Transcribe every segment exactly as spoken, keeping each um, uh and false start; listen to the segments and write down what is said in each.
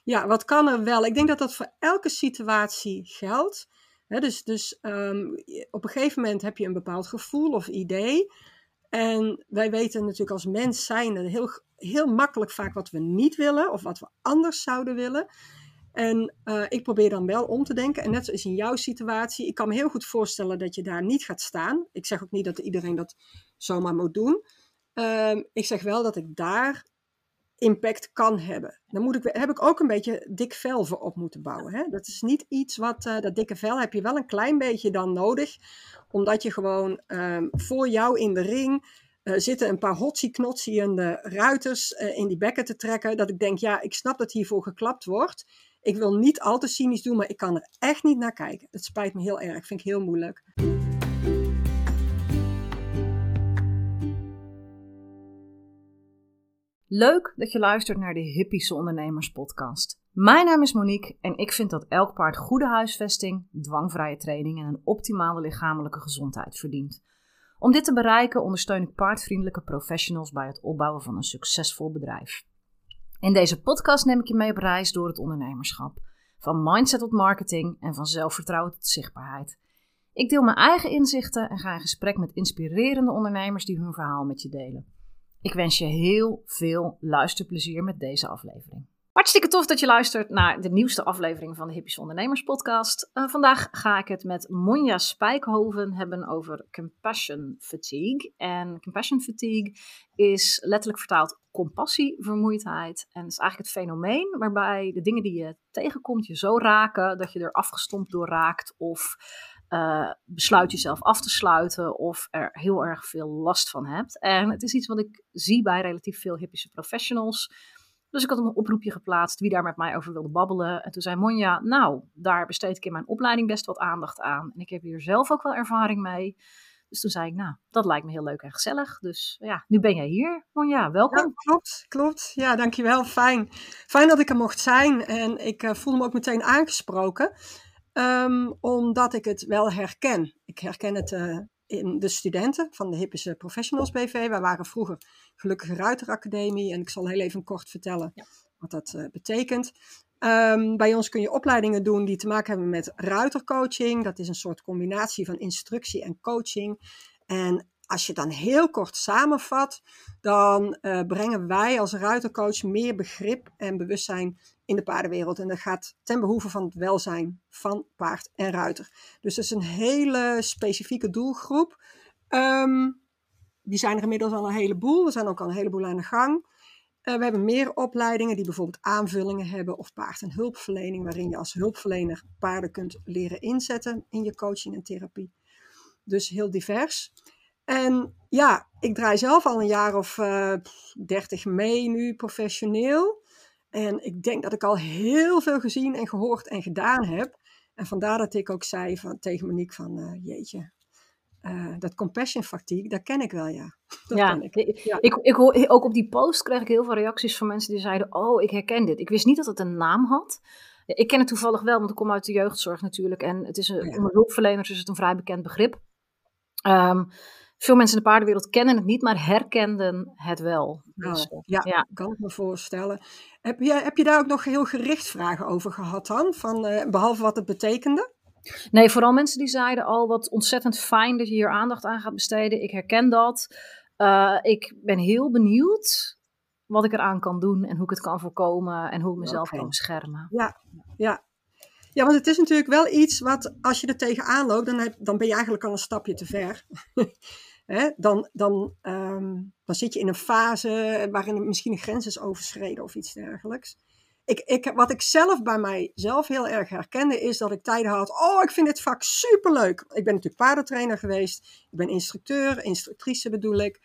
Ja, wat kan er wel? Ik denk dat dat voor elke situatie geldt. He, dus dus um, op een gegeven moment heb je een bepaald gevoel of idee. En wij weten natuurlijk als mens zijn heel, heel makkelijk vaak wat we niet willen of wat we anders zouden willen. En uh, ik probeer dan wel om te denken. En net zoals in jouw situatie, ik kan me heel goed voorstellen dat je daar niet gaat staan. Ik zeg ook niet dat iedereen dat zomaar moet doen. Um, ik zeg wel dat ik daar impact kan hebben. Dan moet ik, heb ik ook een beetje dik vel voor op moeten bouwen. Hè? Dat is niet iets wat, uh, dat dikke vel heb je wel een klein beetje dan nodig. Omdat je gewoon um, voor jou in de ring uh, zitten een paar hotsie-knotsiende ruiters uh, in die bekken te trekken. Dat ik denk, ja, ik snap dat hiervoor geklapt wordt. Ik wil niet al te cynisch doen, maar ik kan er echt niet naar kijken. Het spijt me heel erg, vind ik heel moeilijk. Leuk dat je luistert naar de Hippische Ondernemers podcast. Mijn naam is Monique en ik vind dat elk paard goede huisvesting, dwangvrije training en een optimale lichamelijke gezondheid verdient. Om dit te bereiken ondersteun ik paardvriendelijke professionals bij het opbouwen van een succesvol bedrijf. In deze podcast neem ik je mee op reis door het ondernemerschap. Van mindset tot marketing en van zelfvertrouwen tot zichtbaarheid. Ik deel mijn eigen inzichten en ga in gesprek met inspirerende ondernemers die hun verhaal met je delen. Ik wens je heel veel luisterplezier met deze aflevering. Hartstikke tof dat je luistert naar de nieuwste aflevering van de Hippische Ondernemers podcast. Uh, vandaag ga ik het met Monja Spijkhoven hebben over compassion fatigue. En compassion fatigue is letterlijk vertaald compassievermoeidheid. En het is eigenlijk het fenomeen waarbij de dingen die je tegenkomt je zo raken dat je er afgestompt door raakt of Uh, besluit jezelf af te sluiten of er heel erg veel last van hebt. En het is iets wat ik zie bij relatief veel hippische professionals. Dus ik had een oproepje geplaatst wie daar met mij over wilde babbelen. En toen zei Monja, nou, daar besteed ik in mijn opleiding best wat aandacht aan. En ik heb hier zelf ook wel ervaring mee. Dus toen zei ik, nou, dat lijkt me heel leuk en gezellig. Dus ja, nu ben jij hier, Monja, welkom. Ja, klopt, klopt. Ja, dankjewel, fijn. Fijn dat ik er mocht zijn en ik uh, voelde me ook meteen aangesproken. Um, omdat ik het wel herken. Ik herken het uh, in de studenten van de Hippische Professionals B V. Wij waren vroeger Gelukkige Ruiteracademie. En ik zal heel even kort vertellen ja. wat dat uh, betekent. Um, bij ons kun je opleidingen doen die te maken hebben met ruitercoaching. Dat is een soort combinatie van instructie en coaching. En als je dan heel kort samenvat, dan uh, brengen wij als ruitercoach meer begrip en bewustzijn in de paardenwereld. En dat gaat ten behoeve van het welzijn van paard en ruiter. Dus dat is een hele specifieke doelgroep. Um, die zijn er inmiddels al een heleboel. Er zijn ook al een heleboel aan de gang. Uh, we hebben meer opleidingen die bijvoorbeeld aanvullingen hebben of paard- en hulpverlening, waarin je als hulpverlener paarden kunt leren inzetten in je coaching en therapie. Dus heel divers. En ja, ik draai zelf al een jaar of uh, dertig mee nu professioneel. En ik denk dat ik al heel veel gezien en gehoord en gedaan heb. En vandaar dat ik ook zei van, tegen Monique van, uh, jeetje, uh, dat compassion fatigue, dat ken ik wel, ja. Dat ja, ken ik. Ja. Ik, ik hoor, ook op die post kreeg ik heel veel reacties van mensen die zeiden, oh, ik herken dit. Ik wist niet dat het een naam had. Ik ken het toevallig wel, want ik kom uit de jeugdzorg natuurlijk. En het is een, ja. onder hulpverleners is het een vrij bekend begrip. Um, Veel mensen in de paardenwereld kennen het niet, maar herkenden het wel. Nou, dus, ja, ja, kan ik me voorstellen. Heb je, heb je daar ook nog heel gericht vragen over gehad dan? Van, uh, behalve wat het betekende? Nee, vooral mensen die zeiden al wat ontzettend fijn dat je hier aandacht aan gaat besteden. Ik herken dat. Uh, ik ben heel benieuwd wat ik eraan kan doen en hoe ik het kan voorkomen en hoe ik mezelf okay. kan beschermen. Ja, ja. Ja, want het is natuurlijk wel iets wat, als je er tegenaan loopt, dan, heb, dan ben je eigenlijk al een stapje te ver. He, dan, dan, um, dan zit je in een fase waarin misschien een grens is overschreden of iets dergelijks. Ik, ik, wat ik zelf bij mijzelf heel erg herkende is dat ik tijden had, oh, ik vind dit vak superleuk. Ik ben natuurlijk paardentrainer geweest, ik ben instructeur, instructrice bedoel ik.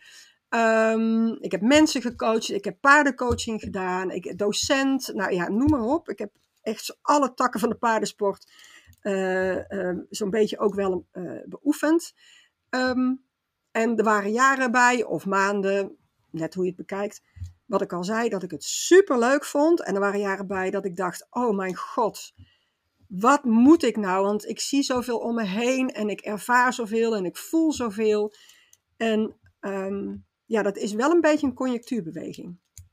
Um, ik heb mensen gecoacht, ik heb paardencoaching gedaan, ik docent, nou ja, noem maar op. Ik heb echt alle takken van de paardensport uh, uh, zo'n beetje ook wel uh, beoefend. Um, en er waren jaren bij, of maanden, net hoe je het bekijkt, wat ik al zei, dat ik het super leuk vond. En er waren jaren bij dat ik dacht, oh mijn god, wat moet ik nou? Want ik zie zoveel om me heen en ik ervaar zoveel en ik voel zoveel. En um, ja, dat is wel een beetje een conjunctuurbeweging.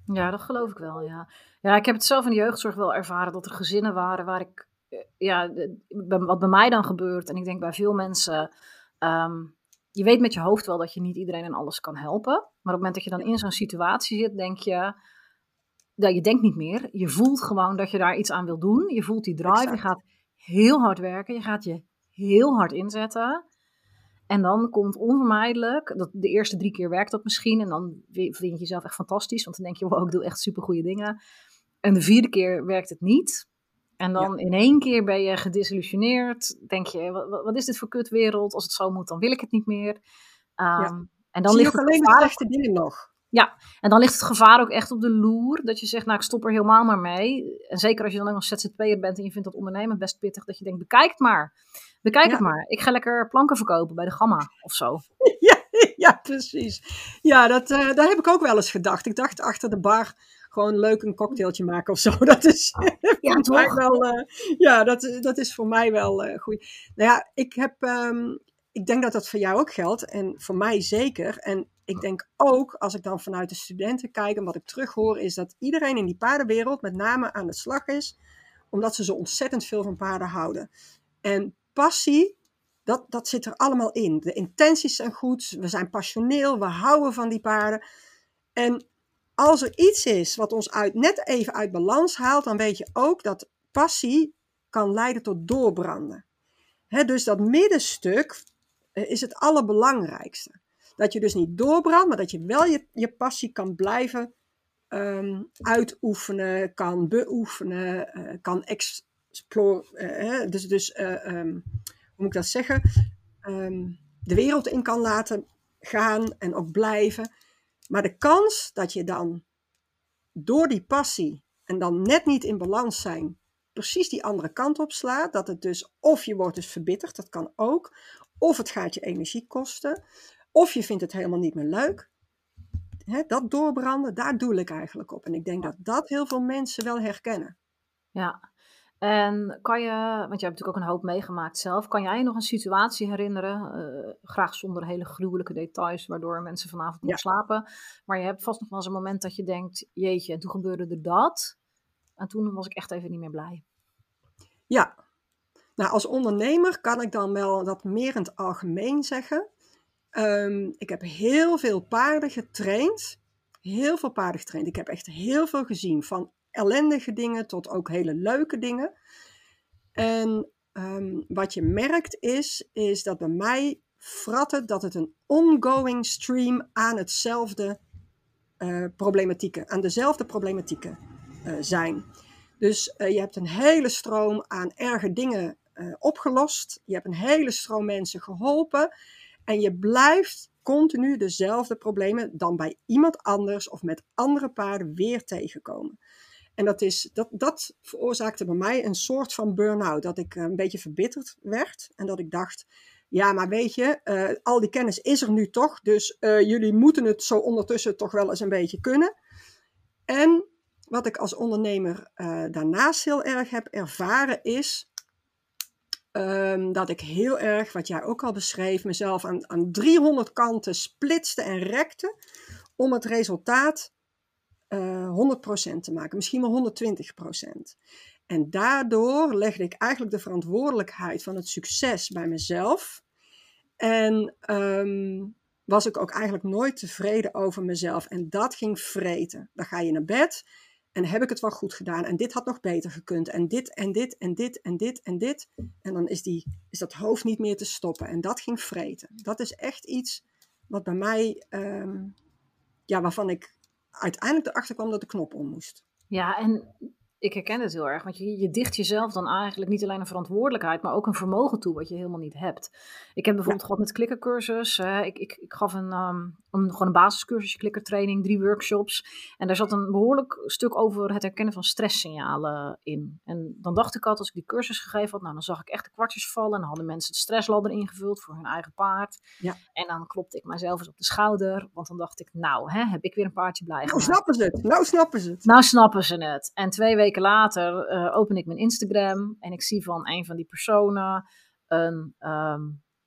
Ja, dat geloof ik wel, ja. Ja, ik heb het zelf in de jeugdzorg wel ervaren dat er gezinnen waren waar ik, eh, ja, de- bij- wat bij mij dan gebeurt, en ik denk bij veel mensen, ehm, je weet met je hoofd wel dat je niet iedereen en alles kan helpen, maar op het moment dat je dan Ja, in zo'n situatie zit, denk je, ja, je denkt niet meer. Je voelt gewoon dat je daar iets aan wil doen. Je voelt die drive, je exact. gaat heel hard werken, je gaat je heel hard inzetten. En dan komt onvermijdelijk, dat, de eerste drie keer werkt dat misschien. En dan vind je jezelf echt fantastisch. Want dan denk je, wow, ik doe echt supergoeie dingen. En de vierde keer werkt het niet. En Ja, dan in één keer ben je gedisillusioneerd. Denk je, wat, wat is dit voor kutwereld? Als het zo moet, dan wil ik het niet meer. ja. Ehm, en dan Zie je ligt ook het alleen de gevaar ook, slechte dingen nog. ja, en dan ligt het gevaar ook echt op de loer. Dat je zegt, nou, ik stop er helemaal maar mee. En zeker als je dan ook nog Z Z P'er bent en je vindt dat ondernemen best pittig. Dat je denkt, bekijk het maar. Bekijk het Ja. maar. Ik ga lekker planken verkopen bij de Gamma of zo. Ja, ja, precies. Ja, dat, uh, daar heb ik ook wel eens gedacht. Ik dacht achter de bar gewoon leuk een cocktailtje maken of zo. Dat is Ja, voor mij toch? wel, uh, ja, dat, dat is voor mij wel uh, goed. Nou ja, ik heb, um, ik denk dat dat voor jou ook geldt en voor mij zeker. En ik denk ook, als ik dan vanuit de studenten kijk en wat ik terughoor, is dat iedereen in die paardenwereld met name aan de slag is, omdat ze zo ontzettend veel van paarden houden. En passie, Dat, dat zit er allemaal in. De intenties zijn goed, we zijn passioneel, we houden van die paarden. En als er iets is wat ons uit, net even uit balans haalt, dan weet je ook dat passie kan leiden tot doorbranden. He, dus dat middenstuk is het allerbelangrijkste. Dat je dus niet doorbrandt, maar dat je wel je, je passie kan blijven um, uitoefenen, kan beoefenen, uh, kan exploren. Uh, dus dus uh, um, hoe moet ik dat zeggen, um, de wereld in kan laten gaan en ook blijven. Maar de kans dat je dan door die passie en dan net niet in balans zijn, precies die andere kant op slaat, dat het dus of je wordt dus verbitterd, dat kan ook, of het gaat je energie kosten, of je vindt het helemaal niet meer leuk. He, dat doorbranden, daar doe ik eigenlijk op. En ik denk dat dat heel veel mensen wel herkennen. Ja. En kan je, want je hebt natuurlijk ook een hoop meegemaakt zelf, kan jij je nog een situatie herinneren, uh, graag zonder hele gruwelijke details, waardoor mensen vanavond nog Ja. slapen, maar je hebt vast nog wel eens een moment dat je denkt, jeetje, en toen gebeurde er dat, en toen was ik echt even niet meer blij. Ja, nou als ondernemer kan ik dan wel dat meer in het algemeen zeggen. Um, ik heb heel veel paarden getraind, heel veel paarden getraind. Ik heb echt heel veel gezien, van ellendige dingen tot ook hele leuke dingen. En um, wat je merkt is, is dat bij mij vrat het dat het een ongoing stream aan hetzelfde uh, problematieken, aan dezelfde problematieken uh, zijn. Dus uh, je hebt een hele stroom aan erge dingen uh, opgelost. Je hebt een hele stroom mensen geholpen. En je blijft continu dezelfde problemen dan bij iemand anders of met andere paarden weer tegenkomen. En dat, is, dat, dat veroorzaakte bij mij een soort van burn-out. Dat ik een beetje verbitterd werd. En dat ik dacht, ja, maar weet je, uh, al die kennis is er nu toch. Dus uh, jullie moeten het zo ondertussen toch wel eens een beetje kunnen. En wat ik als ondernemer uh, daarnaast heel erg heb ervaren is um, dat ik heel erg, wat jij ook al beschreef, mezelf aan, aan driehonderd kanten splitste en rekte om het resultaat uh, honderd procent te maken, misschien wel honderdtwintig procent. En daardoor legde ik eigenlijk de verantwoordelijkheid van het succes bij mezelf. En um, was ik ook eigenlijk nooit tevreden over mezelf. En dat ging vreten. Dan ga je naar bed en heb ik het wel goed gedaan. En dit had nog beter gekund. En dit en dit en dit en dit en dit. En dan is, die, is dat hoofd niet meer te stoppen. En dat ging vreten. Dat is echt iets wat bij mij, um, ja, waarvan ik uiteindelijk erachter kwam dat de knop om moest. Ja, en ik herken het heel erg, want je, je dicht jezelf dan eigenlijk niet alleen een verantwoordelijkheid, maar ook een vermogen toe wat je helemaal niet hebt. Ik heb bijvoorbeeld ja. gehad met klikkercursus. Uh, ik, ik, ik gaf een, um, een, gewoon een basiscursusje klikkertraining, drie workshops. En daar zat een behoorlijk stuk over het herkennen van stresssignalen in. En dan dacht ik altijd, als ik die cursus gegeven had, nou, dan zag ik echt de kwartjes vallen. En dan hadden mensen de stressladder ingevuld voor hun eigen paard. Ja. En dan klopte ik mijzelf eens op de schouder, want dan dacht ik, nou, hè, heb ik weer een paardje blij Nou gemaakt. snappen ze het, nou snappen ze het. Nou snappen ze het. En twee weken later uh, open ik mijn Instagram en ik zie van een van die personen een, um,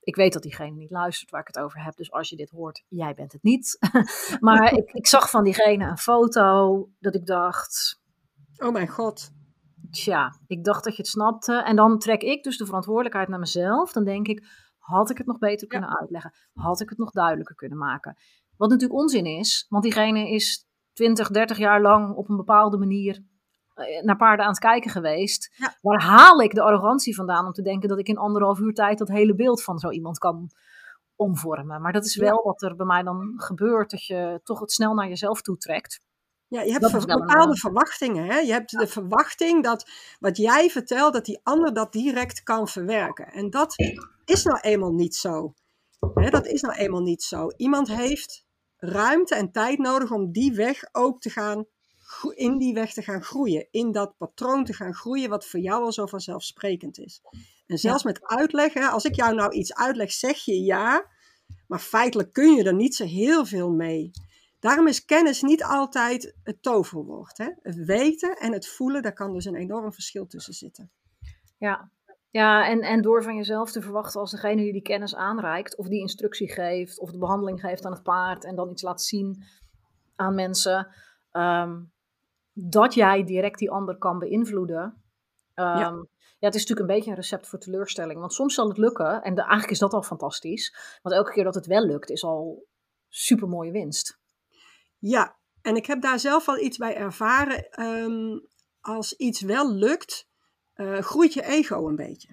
Ik weet dat diegene niet luistert waar ik het over heb. Dus als je dit hoort, jij bent het niet. Maar ik, ik zag van diegene een foto dat ik dacht... Oh mijn god. Tja, ik dacht dat je het snapte. En dan trek ik dus de verantwoordelijkheid naar mezelf. Dan denk ik, had ik het nog beter kunnen Ja. uitleggen? Had ik het nog duidelijker kunnen maken? Wat natuurlijk onzin is, want diegene is twintig, dertig jaar lang op een bepaalde manier naar paarden aan het kijken geweest. Ja. Waar haal ik de arrogantie vandaan om te denken dat ik in anderhalf uur tijd dat hele beeld van zo iemand kan omvormen? Maar dat is wel ja. wat er bij mij dan gebeurt, dat je toch het snel naar jezelf toetrekt. Ja, je hebt ver- bepaalde een... verwachtingen. Hè? Je hebt ja. de verwachting dat wat jij vertelt, dat die ander dat direct kan verwerken. En dat is nou eenmaal niet zo. Hè? Dat is nou eenmaal niet zo. Iemand heeft ruimte en tijd nodig om die weg ook te gaan, in die weg te gaan groeien. In dat patroon te gaan groeien wat voor jou al zo vanzelfsprekend is. En zelfs ja. met uitleggen, als ik jou nou iets uitleg, zeg je ja, maar feitelijk kun je er niet zo heel veel mee. Daarom is kennis niet altijd het toverwoord. Hè? Het weten en het voelen, daar kan dus een enorm verschil tussen zitten. Ja, ja en, en door van jezelf te verwachten als degene die die kennis aanreikt, of die instructie geeft, of de behandeling geeft aan het paard en dan iets laat zien aan mensen, um, dat jij direct die ander kan beïnvloeden. Um, ja. ja, het is natuurlijk een beetje een recept voor teleurstelling, want soms zal het lukken en de, eigenlijk is dat al fantastisch, want elke keer dat het wel lukt is al super mooie winst. Ja, en ik heb daar zelf al iets bij ervaren. Um, als iets wel lukt, uh, groeit je ego een beetje.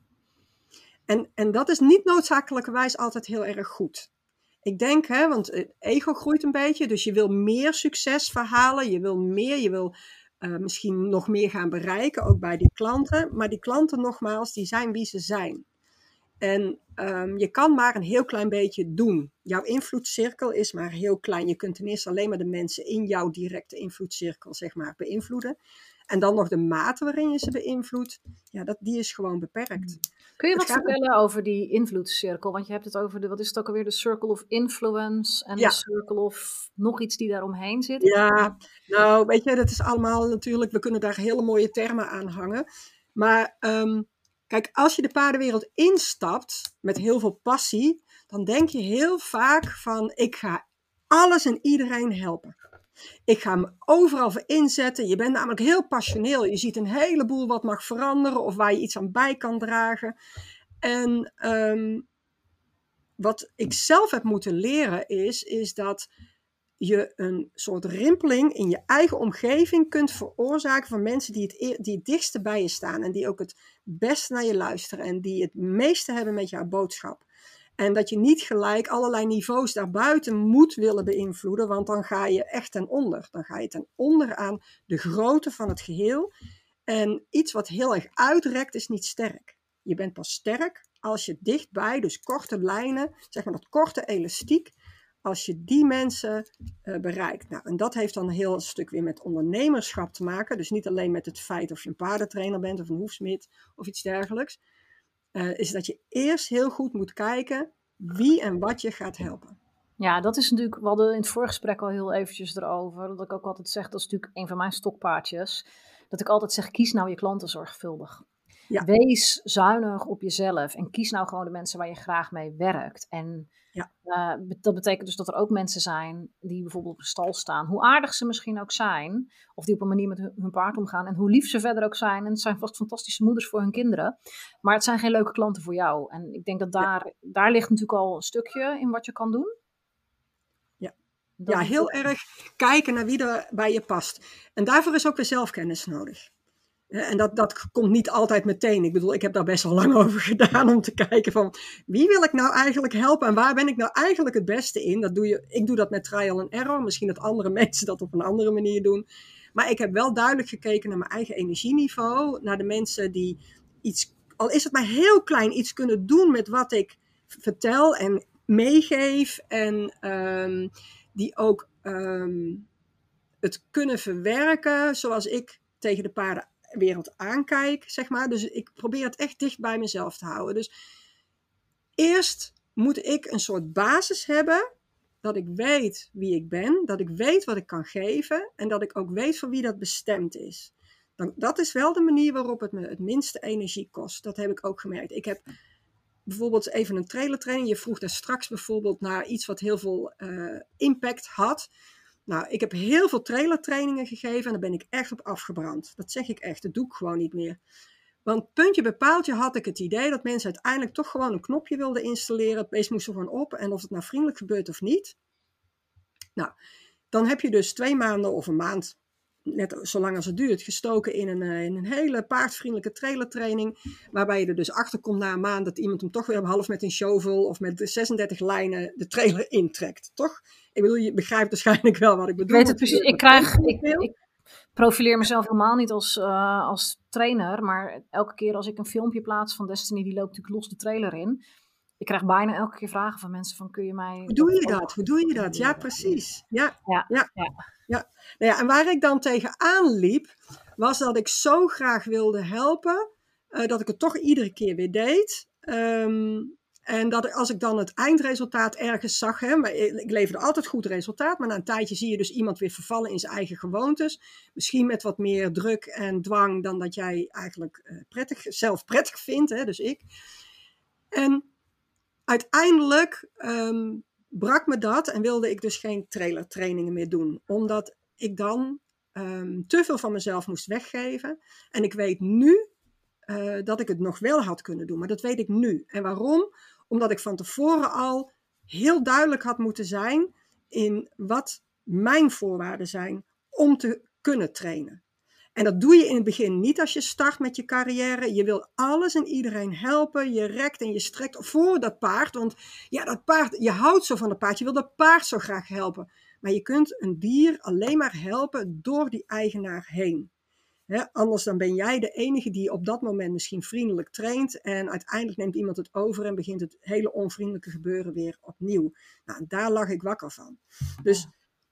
En, en dat is niet noodzakelijkerwijs altijd heel erg goed. Ik denk, hè, want het ego groeit een beetje, dus je wil meer succesverhalen, je wil meer, je wil uh, misschien nog meer gaan bereiken, ook bij die klanten. Maar die klanten nogmaals, die zijn wie ze zijn. En um, je kan maar een heel klein beetje doen. Jouw invloedcirkel is maar heel klein. Je kunt ten eerste alleen maar de mensen in jouw directe invloedcirkel, zeg maar, beïnvloeden. En dan nog de mate waarin je ze beïnvloedt, ja, dat, die is gewoon beperkt. Kun je wat vertellen over die invloedcirkel? Want je hebt het over, de, wat is het ook alweer, de circle of influence en ja. de circle of nog iets die daaromheen zit? Ja, nou, weet je, dat is allemaal natuurlijk, we kunnen daar hele mooie termen aan hangen. Maar... Um, Kijk, als je de paardenwereld instapt met heel veel passie, dan denk je heel vaak van, ik ga alles en iedereen helpen. Ik ga me overal voor inzetten. Je bent namelijk heel passioneel. Je ziet een heleboel wat mag veranderen of waar je iets aan bij kan dragen. En um, wat ik zelf heb moeten leren is, is dat je een soort rimpeling in je eigen omgeving kunt veroorzaken van mensen die het, die het dichtste bij je staan en die ook het beste naar je luisteren en die het meeste hebben met jouw boodschap. En dat je niet gelijk allerlei niveaus daarbuiten moet willen beïnvloeden, want dan ga je echt ten onder. Dan ga je ten onder aan de grootte van het geheel. En iets wat heel erg uitrekt is niet sterk. Je bent pas sterk als je dichtbij, dus korte lijnen, zeg maar dat korte elastiek, als je die mensen uh, bereikt. Nou, en dat heeft dan een heel stuk weer met ondernemerschap te maken. Dus niet alleen met het feit of je een paardentrainer bent of een hoefsmid of iets dergelijks. Uh, is dat je eerst heel goed moet kijken wie en wat je gaat helpen. Ja, dat is natuurlijk, we hadden in het vorige gesprek al heel eventjes erover. Dat ik ook altijd zeg, dat is natuurlijk een van mijn stokpaardjes. Dat ik altijd zeg, kies nou je klanten zorgvuldig. Ja. Wees zuinig op jezelf en kies nou gewoon de mensen waar je graag mee werkt. En ja. uh, dat betekent dus dat er ook mensen zijn die bijvoorbeeld op een stal staan. Hoe aardig ze misschien ook zijn, of die op een manier met hun, hun paard omgaan. En hoe lief ze verder ook zijn. En het zijn vast fantastische moeders voor hun kinderen. Maar het zijn geen leuke klanten voor jou. En ik denk dat daar, ja. daar ligt natuurlijk al een stukje in wat je kan doen. Ja, ja heel het... erg kijken naar wie er bij je past. En daarvoor is ook weer zelfkennis nodig. En dat, dat komt niet altijd meteen. Ik bedoel, ik heb daar best wel lang over gedaan om te kijken van wie wil ik nou eigenlijk helpen en waar ben ik nou eigenlijk het beste in. Dat doe je, ik doe dat met trial and error. Misschien dat andere mensen dat op een andere manier doen. Maar ik heb wel duidelijk gekeken naar mijn eigen energieniveau. Naar de mensen die iets, al is het maar heel klein, iets kunnen doen met wat ik vertel en meegeef. En um, die ook um, het kunnen verwerken zoals ik tegen de paarden wereld aankijk, zeg maar. Dus ik probeer het echt dicht bij mezelf te houden. Dus eerst moet ik een soort basis hebben, dat ik weet wie ik ben, dat ik weet wat ik kan geven en dat ik ook weet voor wie dat bestemd is. Dan, dat is wel de manier waarop het me het minste energie kost. Dat heb ik ook gemerkt. Ik heb bijvoorbeeld even een trailertraining. Je vroeg daar straks bijvoorbeeld naar iets wat heel veel uh, impact had. Nou, ik heb heel veel trailertrainingen gegeven en daar ben ik echt op afgebrand. Dat zeg ik echt, dat doe ik gewoon niet meer. Want puntje bij paaltje had ik het idee dat mensen uiteindelijk toch gewoon een knopje wilden installeren. Het beest moest er gewoon op en of het nou vriendelijk gebeurt of niet. Nou, dan heb je dus twee maanden of een maand, net zolang als het duurt, gestoken in een, in een hele paardvriendelijke trailertraining. Waarbij je er dus achter komt na een maand dat iemand hem toch weer half met een shovel of met zesendertig lijnen de trailer intrekt. Toch? Ik bedoel, je begrijpt waarschijnlijk wel wat ik bedoel. Ik weet het precies. Ik krijg... Ik, ik profileer mezelf helemaal niet als, uh, als trainer. Maar elke keer als ik een filmpje plaats van Destiny, die loopt natuurlijk los de trailer in. Ik krijg bijna elke keer vragen van mensen van, kun je mij... Hoe doe je dat? Hoe doe je dat? Ja, precies. Ja, ja, ja. ja. ja. Nou ja, en waar ik dan tegenaan liep, was dat ik zo graag wilde helpen, uh, dat ik het toch iedere keer weer deed. Um, en dat ik, als ik dan het eindresultaat ergens zag, hè, maar ik leverde altijd goed resultaat, maar na een tijdje zie je dus iemand weer vervallen in zijn eigen gewoontes. Misschien met wat meer druk en dwang dan dat jij eigenlijk uh, prettig, zelf prettig vindt, hè, dus ik. En uiteindelijk um, brak me dat en wilde ik dus geen trailertrainingen meer doen. Omdat ik dan um, te veel van mezelf moest weggeven. En ik weet nu uh, dat ik het nog wel had kunnen doen. Maar dat weet ik nu. En waarom? Omdat ik van tevoren al heel duidelijk had moeten zijn in wat mijn voorwaarden zijn om te kunnen trainen. En dat doe je in het begin niet als je start met je carrière. Je wil alles en iedereen helpen. Je rekt en je strekt voor dat paard. Want ja, dat paard, je houdt zo van dat paard. Je wil dat paard zo graag helpen. Maar je kunt een dier alleen maar helpen door die eigenaar heen. He, anders dan ben jij de enige die op dat moment misschien vriendelijk traint. En uiteindelijk neemt iemand het over en begint het hele onvriendelijke gebeuren weer opnieuw. Nou, daar lag ik wakker van. Dus...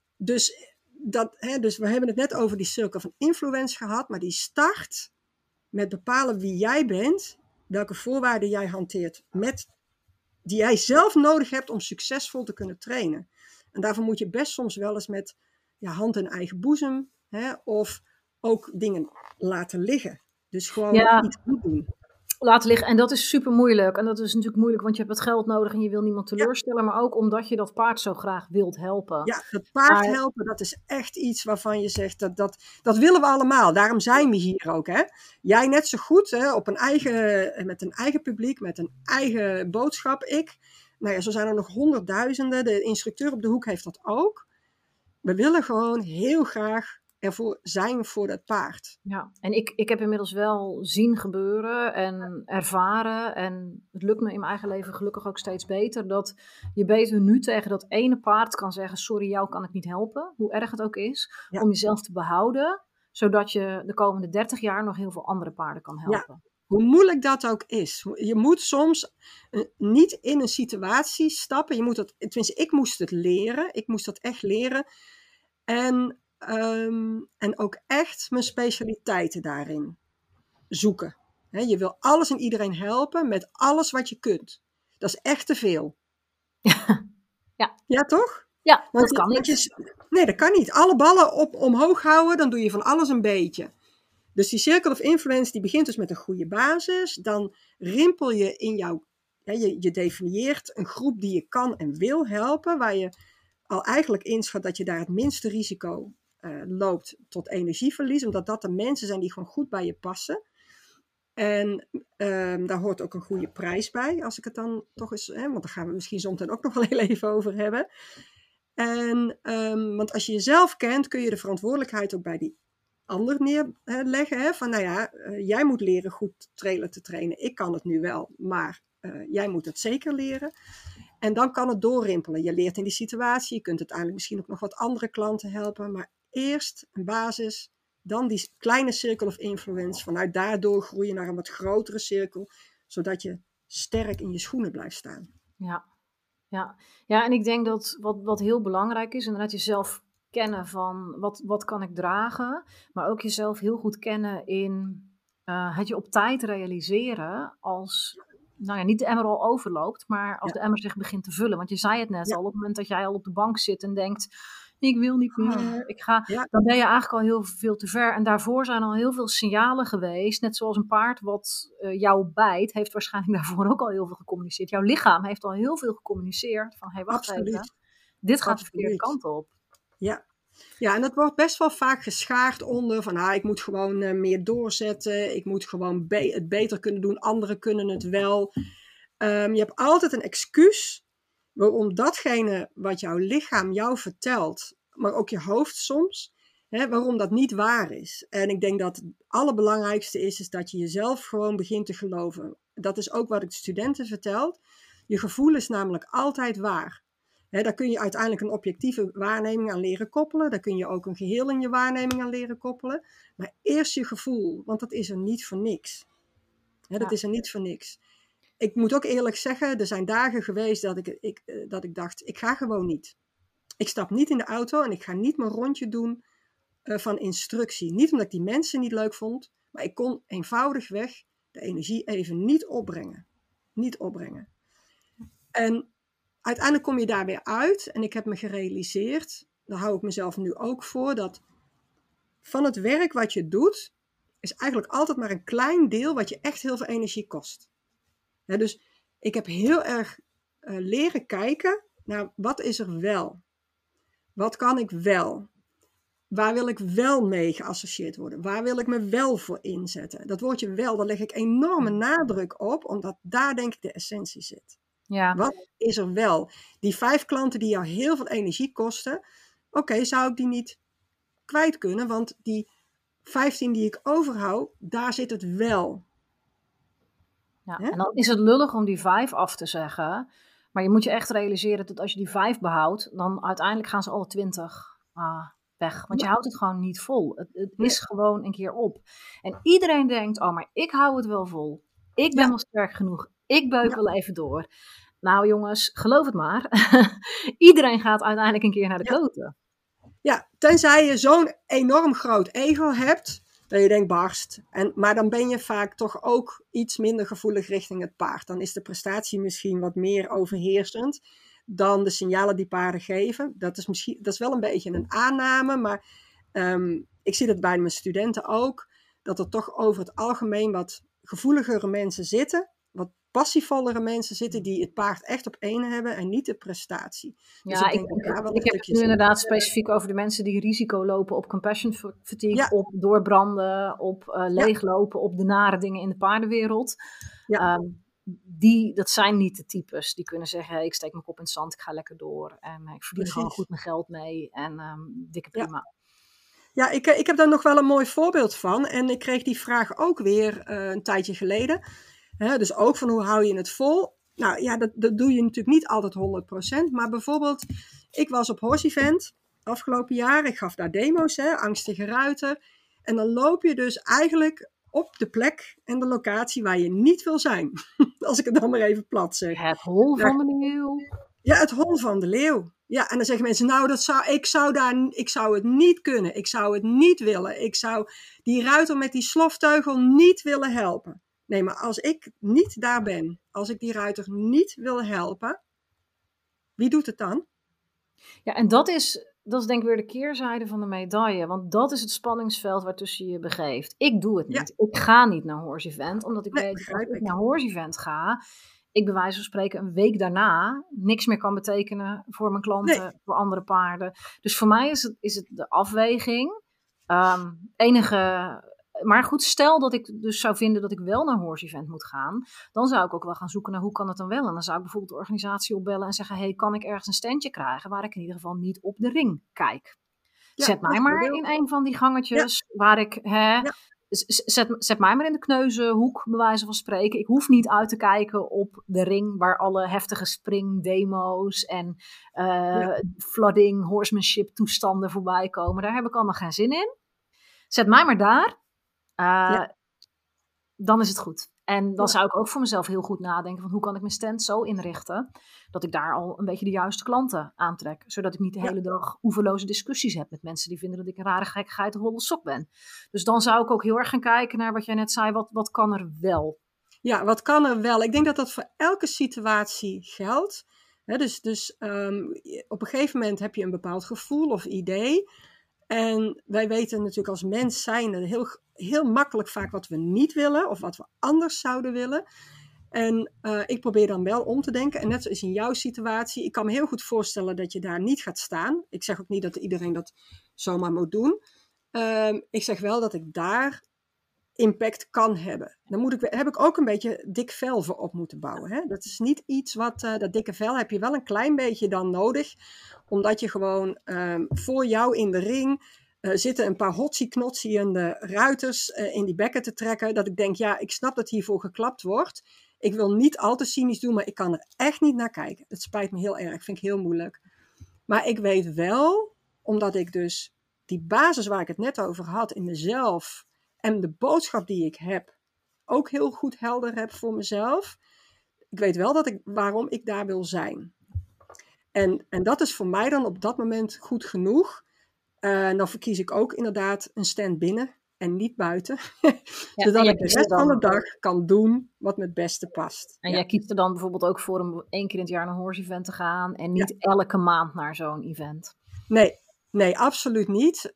dus Dat, hè, dus we hebben het net over die cirkel van influence gehad, maar die start met bepalen wie jij bent, welke voorwaarden jij hanteert, met, die jij zelf nodig hebt om succesvol te kunnen trainen. En daarvoor moet je best soms wel eens met ja, hand in eigen boezem, hè, of ook dingen laten liggen. Dus gewoon ja. iets goed doen. Laten liggen. En dat is super moeilijk. En dat is natuurlijk moeilijk, want je hebt het geld nodig en je wil niemand teleurstellen. Ja. Maar ook omdat je dat paard zo graag wilt helpen. Ja, dat paard maar... helpen, dat is echt iets waarvan je zegt, dat, dat, dat willen we allemaal. Daarom zijn we hier ook. Hè? Jij net zo goed, hè, op een eigen, met een eigen publiek, met een eigen boodschap. Ik, nou ja, zo zijn er nog honderdduizenden. De instructeur op de hoek heeft dat ook. We willen gewoon heel graag ervoor zijn voor dat paard. Ja, en ik, ik heb inmiddels wel zien gebeuren en ervaren, en het lukt me in mijn eigen leven gelukkig ook steeds beter, dat je beter nu tegen dat ene paard kan zeggen, sorry, jou kan ik niet helpen, hoe erg het ook is, ja. om jezelf te behouden, zodat je de komende dertig jaar nog heel veel andere paarden kan helpen. Ja. Hoe moeilijk dat ook is. Je moet soms uh, niet in een situatie stappen. Je moet het, tenminste, ik moest het leren. Ik moest dat echt leren. En Um, en ook echt mijn specialiteiten daarin zoeken. He, je wil alles en iedereen helpen met alles wat je kunt. Dat is echt te veel. Ja, ja toch? Ja, want dat kan je, niet. Je, nee, dat kan niet. Alle ballen op, omhoog houden, dan doe je van alles een beetje. Dus die circle of influence die begint dus met een goede basis. Dan rimpel je in jouw... Ja, je, je definieert een groep die je kan en wil helpen, waar je al eigenlijk inschat dat je daar het minste risico Uh, loopt tot energieverlies, omdat dat de mensen zijn die gewoon goed bij je passen. En um, daar hoort ook een goede prijs bij, als ik het dan toch eens, hè, want daar gaan we misschien zometeen ook nog wel heel even over hebben. En, um, want als je jezelf kent, kun je de verantwoordelijkheid ook bij die ander neerleggen. Hè, van nou ja, uh, jij moet leren goed trailer te trainen. Ik kan het nu wel, maar uh, jij moet het zeker leren. En dan kan het doorrimpelen. Je leert in die situatie, je kunt uiteindelijk misschien ook nog wat andere klanten helpen, maar eerst een basis, dan die kleine circle of influence. Vanuit daardoor groeien naar een wat grotere cirkel, zodat je sterk in je schoenen blijft staan. Ja, ja. ja en ik denk dat wat, wat heel belangrijk is, inderdaad jezelf kennen van wat, wat kan ik dragen, maar ook jezelf heel goed kennen in uh, het je op tijd realiseren als... Nou ja, niet de emmer al overloopt, maar als ja. de emmer zich begint te vullen. Want je zei het net ja. al, op het moment dat jij al op de bank zit en denkt, ik wil niet meer, ik ga, Ja, dan ben je eigenlijk al heel veel te ver. En daarvoor zijn al heel veel signalen geweest. Net zoals een paard wat uh, jou bijt, heeft waarschijnlijk daarvoor ook al heel veel gecommuniceerd. Jouw lichaam heeft al heel veel gecommuniceerd van, hé, hey, wacht even, absoluut. dit gaat de verkeerde Absoluut. kant op. Ja. Ja, en dat wordt best wel vaak geschaard onder van, ah, ik moet gewoon uh, meer doorzetten, ik moet gewoon be- het beter kunnen doen, anderen kunnen het wel. Um, je hebt altijd een excuus waarom datgene wat jouw lichaam jou vertelt, maar ook je hoofd soms, hè, waarom dat niet waar is. En ik denk dat het allerbelangrijkste is, is dat je jezelf gewoon begint te geloven. Dat is ook wat ik de studenten vertel. Je gevoel is namelijk altijd waar. He, daar kun je uiteindelijk een objectieve waarneming aan leren koppelen. Daar kun je ook een geheel in je waarneming aan leren koppelen. Maar eerst je gevoel, want dat is er niet voor niks. He, dat Ja. is er niet voor niks. Ik moet ook eerlijk zeggen, er zijn dagen geweest dat ik, ik, dat ik dacht, ik ga gewoon niet. Ik stap niet in de auto en ik ga niet mijn rondje doen uh, van instructie. Niet omdat ik die mensen niet leuk vond, maar ik kon eenvoudigweg de energie even niet opbrengen. Niet opbrengen. En uiteindelijk kom je daar weer uit en ik heb me gerealiseerd, daar hou ik mezelf nu ook voor, dat van het werk wat je doet, is eigenlijk altijd maar een klein deel wat je echt heel veel energie kost. Ja, dus ik heb heel erg uh, leren kijken naar wat is er wel? Wat kan ik wel? Waar wil ik wel mee geassocieerd worden? Waar wil ik me wel voor inzetten? Dat woordje wel, daar leg ik enorme nadruk op, omdat daar denk ik de essentie zit. Ja. Wat is er wel? Die vijf klanten die jou heel veel energie kosten, oké, okay, zou ik die niet kwijt kunnen? Want die vijftien die ik overhoud, daar zit het wel. Ja, en dan is het lullig om die vijf af te zeggen. Maar je moet je echt realiseren dat als je die vijf behoudt, dan uiteindelijk gaan ze alle twintig ah, weg. Want je houdt het gewoon niet vol. Het, het is gewoon een keer op. En iedereen denkt, oh, maar ik hou het wel vol. Ik ben Ja. wel sterk genoeg. Ik beuk Ja. wel even door. Nou jongens, geloof het maar. Iedereen gaat uiteindelijk een keer naar de Ja. kloten. Ja, tenzij je zo'n enorm groot ego hebt, dat je denkt barst. En, maar dan ben je vaak toch ook iets minder gevoelig richting het paard. Dan is de prestatie misschien wat meer overheersend dan de signalen die paarden geven. Dat is, misschien, dat is wel een beetje een aanname, maar um, ik zie dat bij mijn studenten ook. Dat er toch over het algemeen wat gevoeligere mensen zitten. Wat passievollere mensen zitten die het paard echt op één hebben en niet de prestatie. Ja, dus ik, denk, ik, ja, wel ik heb het nu zin. inderdaad specifiek over de mensen die risico lopen op compassion fatigue, Ja. op doorbranden, op uh, leeglopen, ja. op de nare dingen in de paardenwereld. Ja. Um, die, dat zijn niet de types die kunnen zeggen, hey, ik steek mijn kop in het zand, ik ga lekker door en uh, ik verdien Precies. gewoon goed mijn geld mee en um, dikke prima. Ja, ja ik, ik heb daar nog wel een mooi voorbeeld van en ik kreeg die vraag ook weer uh, een tijdje geleden. He, dus ook van hoe hou je het vol? Nou ja, dat, dat doe je natuurlijk niet altijd honderd procent. Maar bijvoorbeeld, ik was op Horse Event afgelopen jaar. Ik gaf daar demo's, hè, angstige ruiter. En dan loop je dus eigenlijk op de plek en de locatie waar je niet wil zijn. Als ik het dan maar even plat zeg. Het hol van de leeuw. Ja, het hol van de leeuw. Ja, en dan zeggen mensen, nou, dat zou, ik, zou daar, ik zou het niet kunnen. Ik zou het niet willen. Ik zou die ruiter met die slofteugel niet willen helpen. Nee, maar als ik niet daar ben, als ik die ruiter niet wil helpen, wie doet het dan? Ja, en dat is, dat is denk ik weer de keerzijde van de medaille. Want dat is het spanningsveld waartussen je je begeeft. Ik doe het niet. Ja. Ik ga niet naar Horse Event, omdat ik nee, weet dat als ik, ik naar Horse Event ga, ik bij wijze van spreken een week daarna niks meer kan betekenen voor mijn klanten, nee. voor andere paarden. Dus voor mij is het, is het de afweging. Um, enige... Maar goed, stel dat ik dus zou vinden dat ik wel naar een Horse Event moet gaan, dan zou ik ook wel gaan zoeken naar hoe kan het dan wel. En dan zou ik bijvoorbeeld de organisatie opbellen en zeggen, hey, kan ik ergens een standje krijgen waar ik in ieder geval niet op de ring kijk? Ja, zet mij maar in een van die gangetjes ja. waar ik, hè, ja. zet, zet mij maar in de kneuzenhoek, bij wijze van spreken. Ik hoef niet uit te kijken op de ring waar alle heftige springdemo's en uh, ja. flooding, horsemanship toestanden voorbij komen. Daar heb ik allemaal geen zin in. Zet mij maar daar. Uh, ja. Dan is het goed. En dan ja. zou ik ook voor mezelf heel goed nadenken van hoe kan ik mijn stand zo inrichten dat ik daar al een beetje de juiste klanten aantrek. Zodat ik niet de ja. hele dag oeverloze discussies heb met mensen die vinden dat ik een rare gekke geitenwolle sok ben. Dus dan zou ik ook heel erg gaan kijken naar wat jij net zei, wat, wat kan er wel? Ja, wat kan er wel? Ik denk dat dat voor elke situatie geldt. He, dus dus um, op een gegeven moment heb je een bepaald gevoel of idee. En wij weten natuurlijk als mens zijn heel, heel makkelijk vaak wat we niet willen of wat we anders zouden willen. En uh, ik probeer dan wel om te denken. En net zoals in jouw situatie, ik kan me heel goed voorstellen dat je daar niet gaat staan. Ik zeg ook niet dat iedereen dat zomaar moet doen. Um, ik zeg wel dat ik daar impact kan hebben. Dan moet ik, heb ik ook een beetje dik vel voor op moeten bouwen. Hè? Dat is niet iets wat, uh, dat dikke vel heb je wel een klein beetje dan nodig. Omdat je gewoon um, voor jou in de ring uh, zitten een paar hotsie-knotsiende ruiters uh, in die bekken te trekken. Dat ik denk, ja, ik snap dat hiervoor geklapt wordt. Ik wil niet al te cynisch doen, maar ik kan er echt niet naar kijken. Het spijt me heel erg, vind ik heel moeilijk. Maar ik weet wel, omdat ik dus die basis waar ik het net over had in mezelf en de boodschap die ik heb, ook heel goed helder heb voor mezelf. Ik weet wel dat ik, waarom ik daar wil zijn. En, en dat is voor mij dan op dat moment goed genoeg. Uh, dan verkies ik ook inderdaad een stand binnen en niet buiten. Ja, zodat ik de rest dan van de dag kan doen wat me het beste past. En ja. jij kiest er dan bijvoorbeeld ook voor om één keer in het jaar naar een horse event te gaan en niet ja. elke maand naar zo'n event? Nee. Nee, absoluut niet.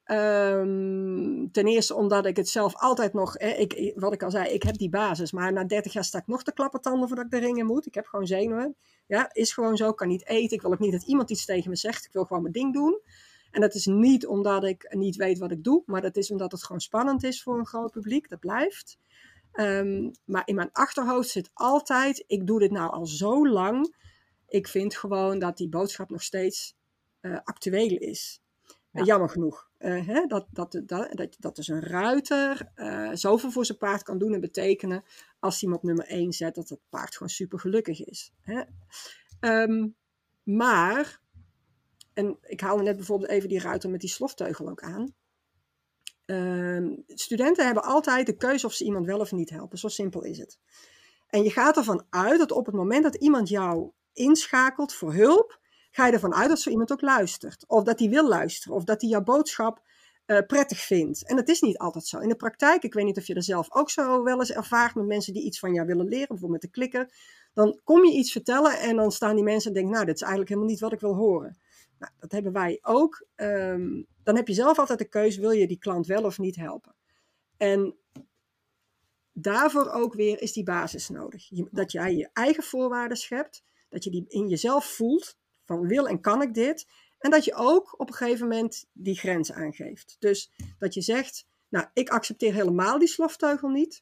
Um, ten eerste omdat ik het zelf altijd nog, eh, ik, wat ik al zei, ik heb die basis. Maar na dertig jaar sta ik nog te klappertanden voordat ik de ring in moet. Ik heb gewoon zenuwen. Ja, is gewoon zo. Ik kan niet eten. Ik wil ook niet dat iemand iets tegen me zegt. Ik wil gewoon mijn ding doen. En dat is niet omdat ik niet weet wat ik doe. Maar dat is omdat het gewoon spannend is voor een groot publiek. Dat blijft. Um, maar in mijn achterhoofd zit altijd, ik doe dit nou al zo lang. Ik vind gewoon dat die boodschap nog steeds uh, actueel is. Ja. Jammer genoeg. Uh, hè, dat, dat, dat, dat, dat dus een ruiter uh, zoveel voor zijn paard kan doen en betekenen als hij hem op nummer één zet, dat het paard gewoon super gelukkig is. Hè. Um, maar, en ik haalde net bijvoorbeeld even die ruiter met die slofteugel ook aan. Um, studenten hebben altijd de keuze of ze iemand wel of niet helpen. Zo simpel is het. En je gaat ervan uit dat op het moment dat iemand jou inschakelt voor hulp, ga je ervan uit dat zo iemand ook luistert. Of dat hij wil luisteren. Of dat hij jouw boodschap uh, prettig vindt. En dat is niet altijd zo. In de praktijk, ik weet niet of je er zelf ook zo wel eens ervaart met mensen die iets van jou willen leren. Bijvoorbeeld met de klikker. Dan kom je iets vertellen en dan staan die mensen en denken, nou, dit is eigenlijk helemaal niet wat ik wil horen. Nou, dat hebben wij ook. Um, dan heb je zelf altijd de keuze, wil je die klant wel of niet helpen. En daarvoor ook weer is die basis nodig. Je, dat jij je eigen voorwaarden schept. Dat je die in jezelf voelt. Van wil en kan ik dit? En dat je ook op een gegeven moment die grens aangeeft. Dus dat je zegt, nou, ik accepteer helemaal die slofteugel niet.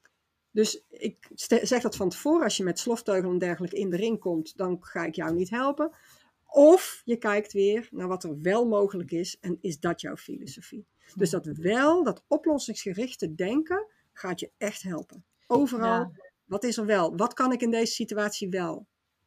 Dus ik zeg dat van tevoren, als je met slofteugel en dergelijke in de ring komt, dan ga ik jou niet helpen. Of je kijkt weer naar wat er wel mogelijk is en is dat jouw filosofie. Dus dat wel, dat oplossingsgerichte denken gaat je echt helpen. Overal, ja. Wat is er wel? Wat kan ik in deze situatie wel?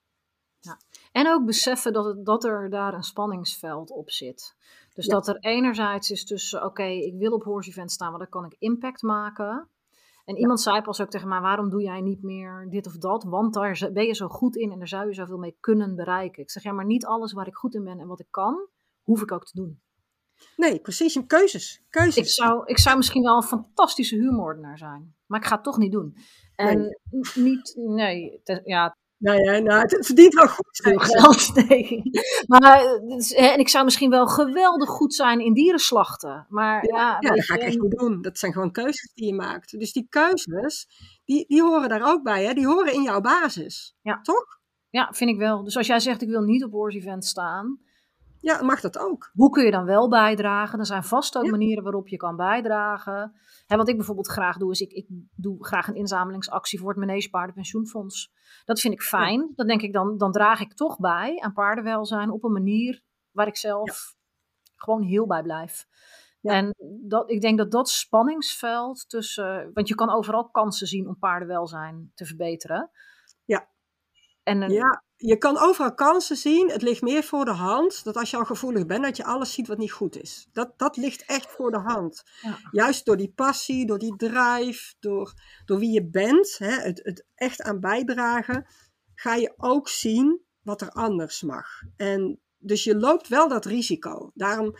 Ja. En ook beseffen dat, het, dat er daar een spanningsveld op zit. Dus ja. Dat er enerzijds is tussen, oké, okay, ik wil op horse event staan, maar dan kan ik impact maken. En iemand ja. zei pas ook tegen mij, waarom doe jij niet meer dit of dat? Want daar ben je zo goed in en daar zou je zoveel mee kunnen bereiken. Ik zeg, ja, maar niet alles waar ik goed in ben en wat ik kan, hoef ik ook te doen. Nee, precies, een keuzes. keuzes. Ik zou, ik zou misschien wel een fantastische huurmoordenaar zijn, maar ik ga het toch niet doen. En nee. niet, nee, te, ja... Nou ja, nou, het verdient wel goed veel geld. Nee. Maar, en ik zou misschien wel geweldig goed zijn in dierenslachten. Maar, ja, ja, ja dat ga ik echt niet doen. Dat zijn gewoon keuzes die je maakt. Dus die keuzes, die, die horen daar ook bij. Hè? Die horen in jouw basis. Ja. Toch? Ja, vind ik wel. Dus als jij zegt, ik wil niet op horse event staan. Ja, mag dat ook. Hoe kun je dan wel bijdragen? Er zijn vast ook ja. manieren waarop je kan bijdragen. Hè, wat ik bijvoorbeeld graag doe, is ik, ik doe graag een inzamelingsactie voor het Manege Paardenpensioenfonds. Dat vind ik fijn. Ja. Dan denk ik, dan, dan draag ik toch bij aan paardenwelzijn op een manier waar ik zelf ja. gewoon heel bij blijf. Ja. En dat, ik denk dat dat spanningsveld tussen... Want je kan overal kansen zien om paardenwelzijn te verbeteren. Ja. En een, ja. Je kan overal kansen zien. Het ligt meer voor de hand dat als je al gevoelig bent, dat je alles ziet wat niet goed is. Dat, dat ligt echt voor de hand. Ja. Juist door die passie, door die drive, door, door wie je bent, hè, het, het echt aan bijdragen, ga je ook zien wat er anders mag. En dus je loopt wel dat risico. Daarom,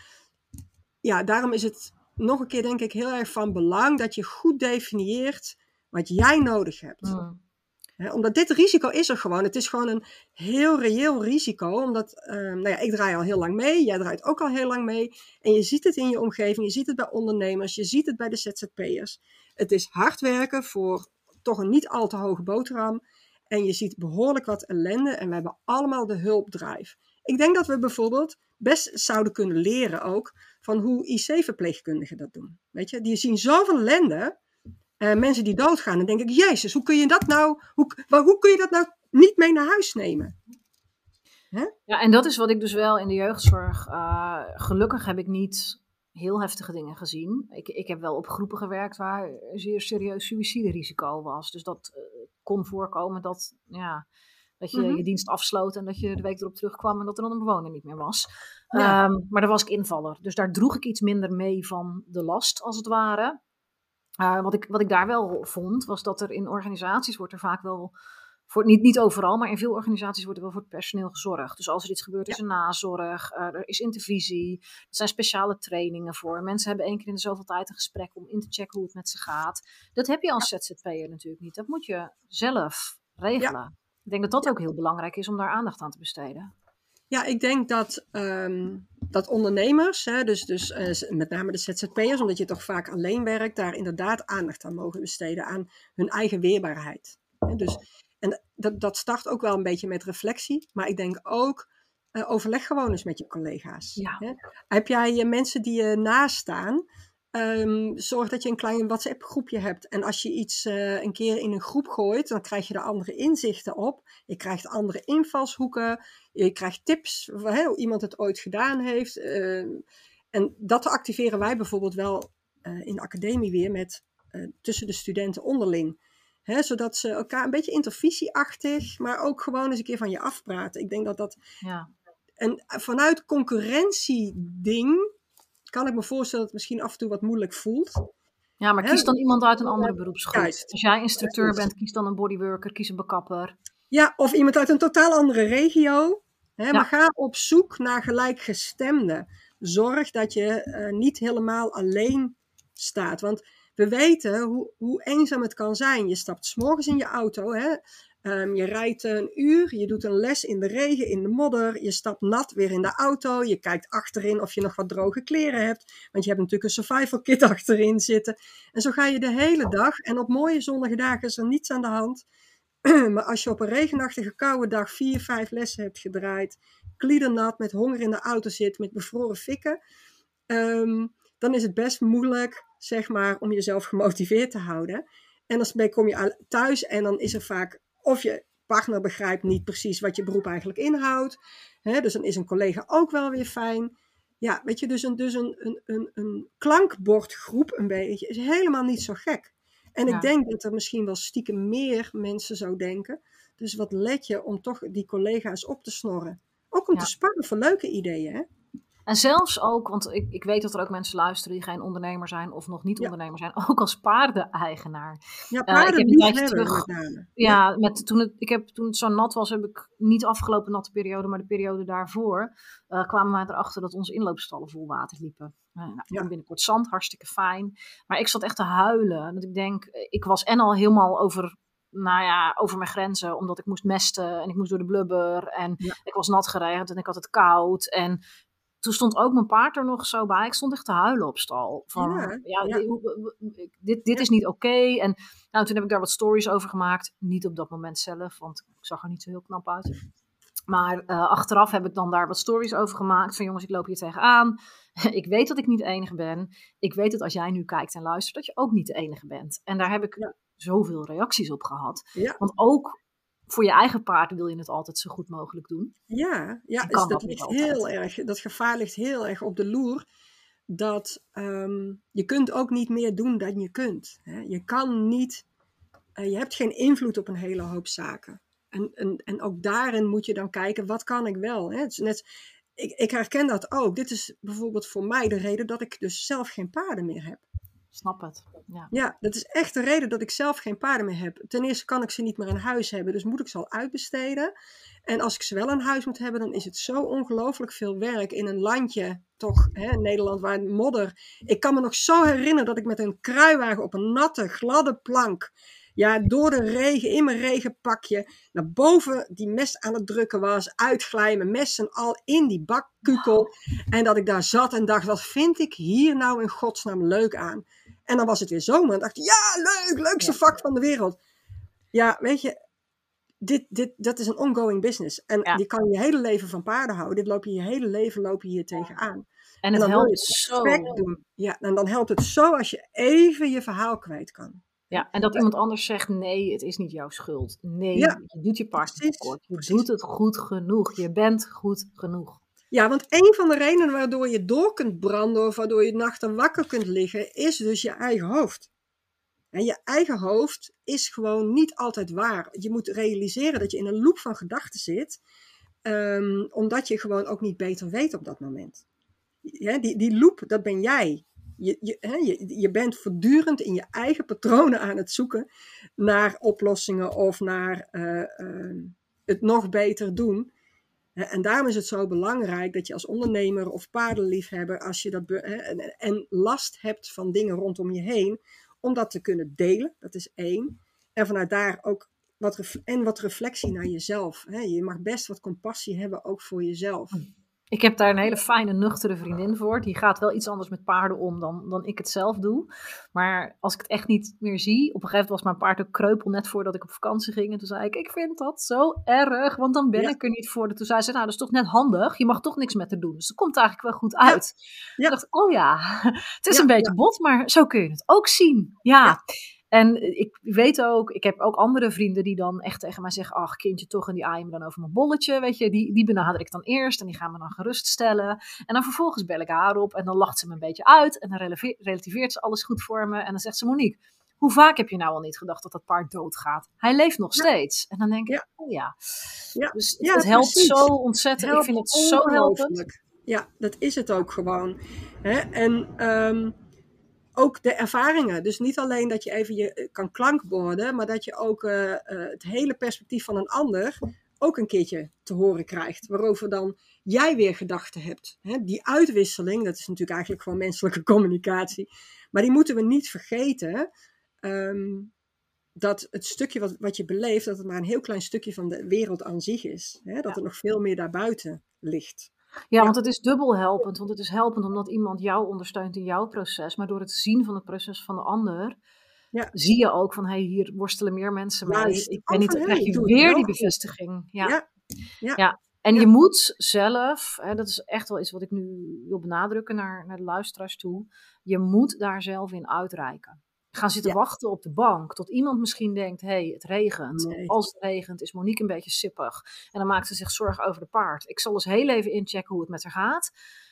ja, daarom is het nog een keer denk ik heel erg van belang dat je goed definieert wat jij nodig hebt. Mm. He, omdat dit risico is er gewoon. Het is gewoon een heel reëel risico. Omdat, uh, nou ja, ik draai al heel lang mee. Jij draait ook al heel lang mee. En je ziet het in je omgeving. Je ziet het bij ondernemers. Je ziet het bij de Z Z P'ers. Het is hard werken voor toch een niet al te hoge boterham. En je ziet behoorlijk wat ellende. En we hebben allemaal de hulpdrive. Ik denk dat we bijvoorbeeld best zouden kunnen leren ook van hoe I C-verpleegkundigen dat doen. Weet je, die zien zoveel ellende. Uh, mensen die doodgaan. Dan denk ik, jezus, hoe kun je dat nou, hoe, hoe kun je dat nou niet mee naar huis nemen? Hè? Ja, en dat is wat ik dus wel in de jeugdzorg, uh, gelukkig heb ik niet heel heftige dingen gezien. Ik, ik heb wel op groepen gewerkt waar zeer serieus suïciderisico was. Dus dat uh, kon voorkomen dat, ja, dat je mm-hmm. je dienst afsloot en dat je de week erop terugkwam en dat er dan een bewoner niet meer was. Ja. Um, maar daar was ik invaller. Dus daar droeg ik iets minder mee van de last, als het ware. Uh, wat, ik, wat ik daar wel vond, was dat er in organisaties wordt er vaak wel, voor, niet, niet overal, maar in veel organisaties wordt er wel voor het personeel gezorgd. Dus als er iets gebeurt, is er nazorg, uh, er is intervisie, er zijn speciale trainingen voor. Mensen hebben één keer in de zoveel tijd een gesprek om in te checken hoe het met ze gaat. Dat heb je als Z Z P'er natuurlijk niet. Dat moet je zelf regelen. Ja. Ik denk dat dat ook heel belangrijk is om daar aandacht aan te besteden. Ja, ik denk dat, um, dat ondernemers, hè, dus, dus uh, met name de Z Z P'ers, omdat je toch vaak alleen werkt, daar inderdaad aandacht aan mogen besteden, aan hun eigen weerbaarheid. Hè, dus, en dat, dat start ook wel een beetje met reflectie, maar ik denk ook, uh, overleg gewoon eens met je collega's. Ja. Hè. Heb jij uh, mensen die je naast staan, um, zorg dat je een klein WhatsApp groepje hebt. En als je iets uh, een keer in een groep gooit, dan krijg je er andere inzichten op. Je krijgt andere invalshoeken. Je krijgt tips, hè, hoe iemand het ooit gedaan heeft. Uh, en dat activeren wij bijvoorbeeld wel uh, in de academie weer met uh, tussen de studenten onderling. Hè, zodat ze elkaar een beetje intervisieachtig, maar ook gewoon eens een keer van je afpraten. Ik denk dat dat... Ja. En vanuit concurrentieding kan ik me voorstellen dat het misschien af en toe wat moeilijk voelt. Ja, maar kies dan iemand uit een andere beroepsgroep. Juist. Als jij instructeur bent, kies dan een bodyworker, kies een bekapper. Ja, of iemand uit een totaal andere regio. Hè, Ja. Maar ga op zoek naar gelijkgestemden. Zorg dat je uh, niet helemaal alleen staat. Want we weten hoe, hoe eenzaam het kan zijn. Je stapt 's morgens in je auto. Hè? Um, je rijdt een uur. Je doet een les in de regen, in de modder. Je stapt nat weer in de auto. Je kijkt achterin of je nog wat droge kleren hebt. Want je hebt natuurlijk een survival kit achterin zitten. En zo ga je de hele dag. En op mooie zonnige dagen is er niets aan de hand. Maar als je op een regenachtige koude dag vier, vijf lessen hebt gedraaid, kliedernat, met honger in de auto zit, met bevroren fikken, um, dan is het best moeilijk, zeg maar, om jezelf gemotiveerd te houden. En dan kom je thuis en dan is er vaak, of je partner begrijpt niet precies wat je beroep eigenlijk inhoudt. Hè, dus dan is een collega ook wel weer fijn. Ja, weet je, dus een, dus een, een, een, een klankbordgroep een beetje is helemaal niet zo gek. En Ja. ik denk dat er misschien wel stiekem meer mensen zo denken. Dus wat let je om toch die collega's op te snorren. Ook om Ja. te sparren voor leuke ideeën, hè? En zelfs ook, want ik, ik weet dat er ook mensen luisteren die geen ondernemer zijn of nog niet Ja. ondernemer zijn, ook als paardeneigenaar. Ja, Uh, ik paarden heb een niet tijdje hebben terug- met name. Ja, met, toen, het, ik heb, toen het zo nat was, heb ik niet de afgelopen natte periode, maar de periode daarvoor, uh, kwamen wij erachter dat onze inloopstallen vol water liepen. Uh, nou, Ja. toen binnenkort zand, hartstikke fijn. Maar ik zat echt te huilen. Dat ik denk, ik was en al helemaal over, nou ja, over mijn grenzen, omdat ik moest mesten en ik moest door de blubber en Ja. ik was nat geregend en ik had het koud en toen stond ook mijn paard er nog zo bij. Ik stond echt te huilen op stal. Van, Ja, ja, ja. dit, dit, dit Ja. is niet oké. Okay. En nou, toen heb ik daar wat stories over gemaakt. Niet op dat moment zelf, want ik zag er niet zo heel knap uit. Maar uh, achteraf heb ik dan daar wat stories over gemaakt. Van jongens, ik loop hier tegenaan. Ik weet dat ik niet de enige ben. Ik weet dat als jij nu kijkt en luistert, dat je ook niet de enige bent. En daar heb ik Ja. zoveel reacties op gehad. Ja. Want ook voor je eigen paard wil je het altijd zo goed mogelijk doen. Ja, ja Ik dus kan dat, dat niet ligt altijd. heel erg, dat gevaar ligt heel erg op de loer. Dat um, je kunt ook niet meer doen dan je kunt. Hè? Je kan niet, uh, je hebt geen invloed op een hele hoop zaken. En, en, en ook daarin moet je dan kijken, wat kan ik wel? Hè? Het is net, ik, ik herken dat ook. Dit is bijvoorbeeld voor mij de reden dat ik dus zelf geen paarden meer heb. Snap het. Ja. Ja, dat is echt de reden dat ik zelf geen paarden meer heb. Ten eerste kan ik ze niet meer in huis hebben, dus moet ik ze al uitbesteden. En als ik ze wel in huis moet hebben, dan is het zo ongelooflijk veel werk in een landje, toch, hè, Nederland, waar modder. Ik kan me nog zo herinneren dat ik met een kruiwagen op een natte, gladde plank Ja, door de regen, in mijn regenpakje, naar boven die mes aan het drukken was, uitglijden, mijn messen al in die bakkukel. En dat ik daar zat en dacht, wat vind ik hier nou in godsnaam leuk aan? En dan was het weer zomer en dacht ik, ja, leuk, leukste Ja. vak van de wereld. Ja, weet je, dit, dit, dat is een ongoing business. En Ja. die kan je hele leven van paarden houden. Dit loop je je hele leven loop je hier tegenaan. En En het dan wil je helpt het zo. perfect doen. Ja, en dan helpt het zo als je even je verhaal kwijt kan. Ja, en dat iemand anders zegt, nee, het is niet jouw schuld. Nee, Ja, je doet je paard precies, tekort. Je precies. doet het goed genoeg. Je bent goed genoeg. Ja, want een van de redenen waardoor je door kunt branden of waardoor je nachten wakker kunt liggen, is dus je eigen hoofd. En je eigen hoofd is gewoon niet altijd waar. Je moet realiseren dat je in een loop van gedachten zit, um, omdat je gewoon ook niet beter weet op dat moment. Ja, die, die loop, dat ben jij. Je, je, hè, je, je bent voortdurend in je eigen patronen aan het zoeken naar oplossingen of naar uh, uh, het nog beter doen. En daarom is het zo belangrijk dat je als ondernemer of paardenliefhebber, als je dat be- en, en last hebt van dingen rondom je heen, om dat te kunnen delen, dat is één. En vanuit daar ook wat, ref- en wat reflectie naar jezelf. Je mag best wat compassie hebben, ook voor jezelf. Ik heb daar een hele fijne, nuchtere vriendin voor. Die gaat wel iets anders met paarden om dan, dan ik het zelf doe. Maar als ik het echt niet meer zie. Op een gegeven moment was mijn paard ook kreupel net voordat ik op vakantie ging. En toen zei ik, ik vind dat zo erg. Want dan ben Ja. ik er niet voor. En toen zei ze, nou dat is toch net handig. Je mag toch niks met haar doen. Dus dat komt eigenlijk wel goed uit. Ja. Ja. Ik dacht, oh ja, het is Ja, een beetje ja. bot. Maar zo kun je het ook zien. Ja. Ja. En ik weet ook, ik heb ook andere vrienden die dan echt tegen mij zeggen, ach kindje toch, en die aaien me dan over mijn bolletje, weet je, die, die benader ik dan eerst en die gaan me dan geruststellen. En dan vervolgens bel ik haar op en dan lacht ze me een beetje uit en dan releve- relativeert ze alles goed voor me en dan zegt ze, Monique, hoe vaak heb je nou al niet gedacht dat dat paard doodgaat? Hij leeft nog Ja. steeds. En dan denk ik, Ja. oh ja. Ja. Dus het, Ja, het helpt precies. zo ontzettend. Helpt ik vind het zo helpend. ongelooflijk. Ja, dat is het ook gewoon. Hè? En um, ook de ervaringen. Dus niet alleen dat je even je kan klankborden, maar dat je ook uh, uh, het hele perspectief van een ander ook een keertje te horen krijgt. Waarover dan jij weer gedachten hebt. Hè? Die uitwisseling, dat is natuurlijk eigenlijk gewoon menselijke communicatie. Maar die moeten we niet vergeten. Um, dat het stukje wat, wat je beleeft, dat het maar een heel klein stukje van de wereld aan zich is. Hè? Dat Ja. er nog veel meer daarbuiten ligt. Ja, Ja. want het is dubbel helpend. Want het is helpend omdat iemand jou ondersteunt in jouw proces. Maar door het zien van het proces van de ander, Ja. zie je ook van, hé, hey, hier worstelen meer mensen mee. Juist. Ik ben Oh, niet, van, dan hey, krijg ik je doe het weer wel die goed. bevestiging. Ja. Ja. Ja. Ja. En Ja. je moet zelf, hè, dat is echt wel iets wat ik nu wil benadrukken naar, naar de luisteraars toe. Je moet daar zelf in uitreiken. Gaan zitten Ja. wachten op de bank tot iemand misschien denkt, hé, hey, het regent. Nee. Als het regent is Monique een beetje sippig. En dan maakt ze zich zorgen over de paard. Ik zal eens heel even inchecken hoe het met haar gaat.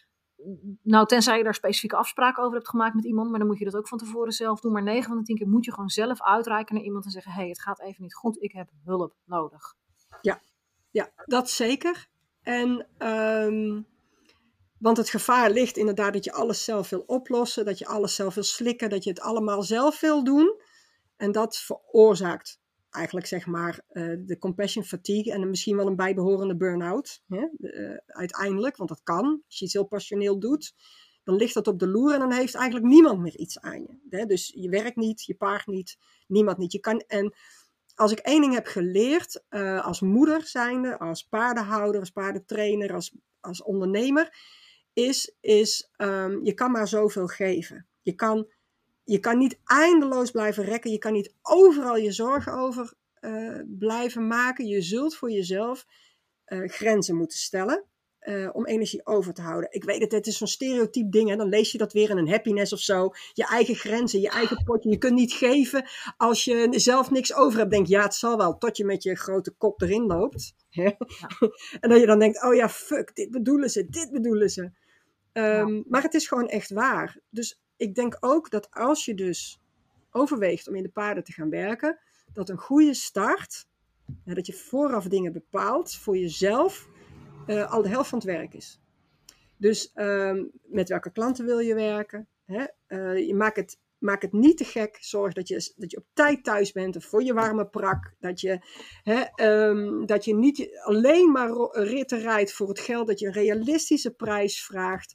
Nou, tenzij je daar specifieke afspraken over hebt gemaakt met iemand, maar dan moet je dat ook van tevoren zelf doen. Maar negen van de tien keer moet je gewoon zelf uitreiken naar iemand en zeggen, hé, hey, het gaat even niet goed, ik heb hulp nodig. Ja, ja, dat zeker. En, um, want het gevaar ligt inderdaad dat je alles zelf wil oplossen, dat je alles zelf wil slikken, dat je het allemaal zelf wil doen. En dat veroorzaakt eigenlijk zeg maar uh, de compassion fatigue en misschien wel een bijbehorende burn-out. Hè? Uh, uiteindelijk, want dat kan. Als je iets heel passioneel doet, dan ligt dat op de loer en dan heeft eigenlijk niemand meer iets aan je. Hè? Dus je werkt niet, je paard niet, niemand niet. Je kan, en als ik één ding heb geleerd, uh, als moeder zijnde, als paardenhouder, als paardentrainer, als, als ondernemer, is, is um, je kan maar zoveel geven. Je kan, je kan niet eindeloos blijven rekken, je kan niet overal je zorgen over uh, blijven maken. Je zult voor jezelf uh, grenzen moeten stellen. Uh, om energie over te houden. Ik weet het, het is zo'n stereotyp ding. Hè? Dan lees je dat weer in een happiness of zo. Je eigen grenzen, je eigen potje. Je kunt niet geven als je zelf niks over hebt. Denk ja, het zal wel. Tot je met je grote kop erin loopt. Ja. En dat je dan denkt, oh ja, fuck, dit bedoelen ze, dit bedoelen ze. Um, ja. Maar het is gewoon echt waar. Dus ik denk ook dat als je dus overweegt om in de paarden te gaan werken, dat een goede start, ja, dat je vooraf dingen bepaalt voor jezelf, Uh, al de helft van het werk is. Dus um, met welke klanten wil je werken? Hè? Uh, je maakt het, maak het niet te gek. Zorg dat je, dat je op tijd thuis bent of voor je warme prak. Dat je, hè, um, dat je niet alleen maar ritten rijdt voor het geld. Dat je een realistische prijs vraagt.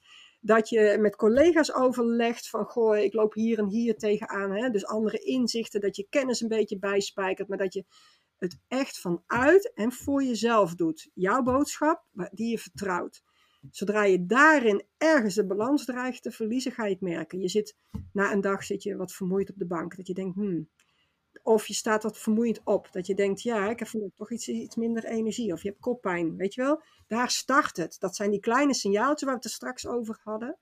Dat je met collega's overlegt van, goh, ik loop hier en hier tegenaan. Hè? Dus andere inzichten, dat je kennis een beetje bijspijkert. Maar dat je het echt vanuit en voor jezelf doet. Jouw boodschap, die je vertrouwt. Zodra je daarin ergens de balans dreigt te verliezen, ga je het merken. Je zit, na een dag zit je wat vermoeid op de bank. Dat je denkt, hmm. Of je staat wat vermoeiend op. Dat je denkt, ja, ik heb vandaag toch iets, iets minder energie. Of je hebt koppijn, weet je wel. Daar start het. Dat zijn die kleine signaaltjes waar we het er straks over hadden.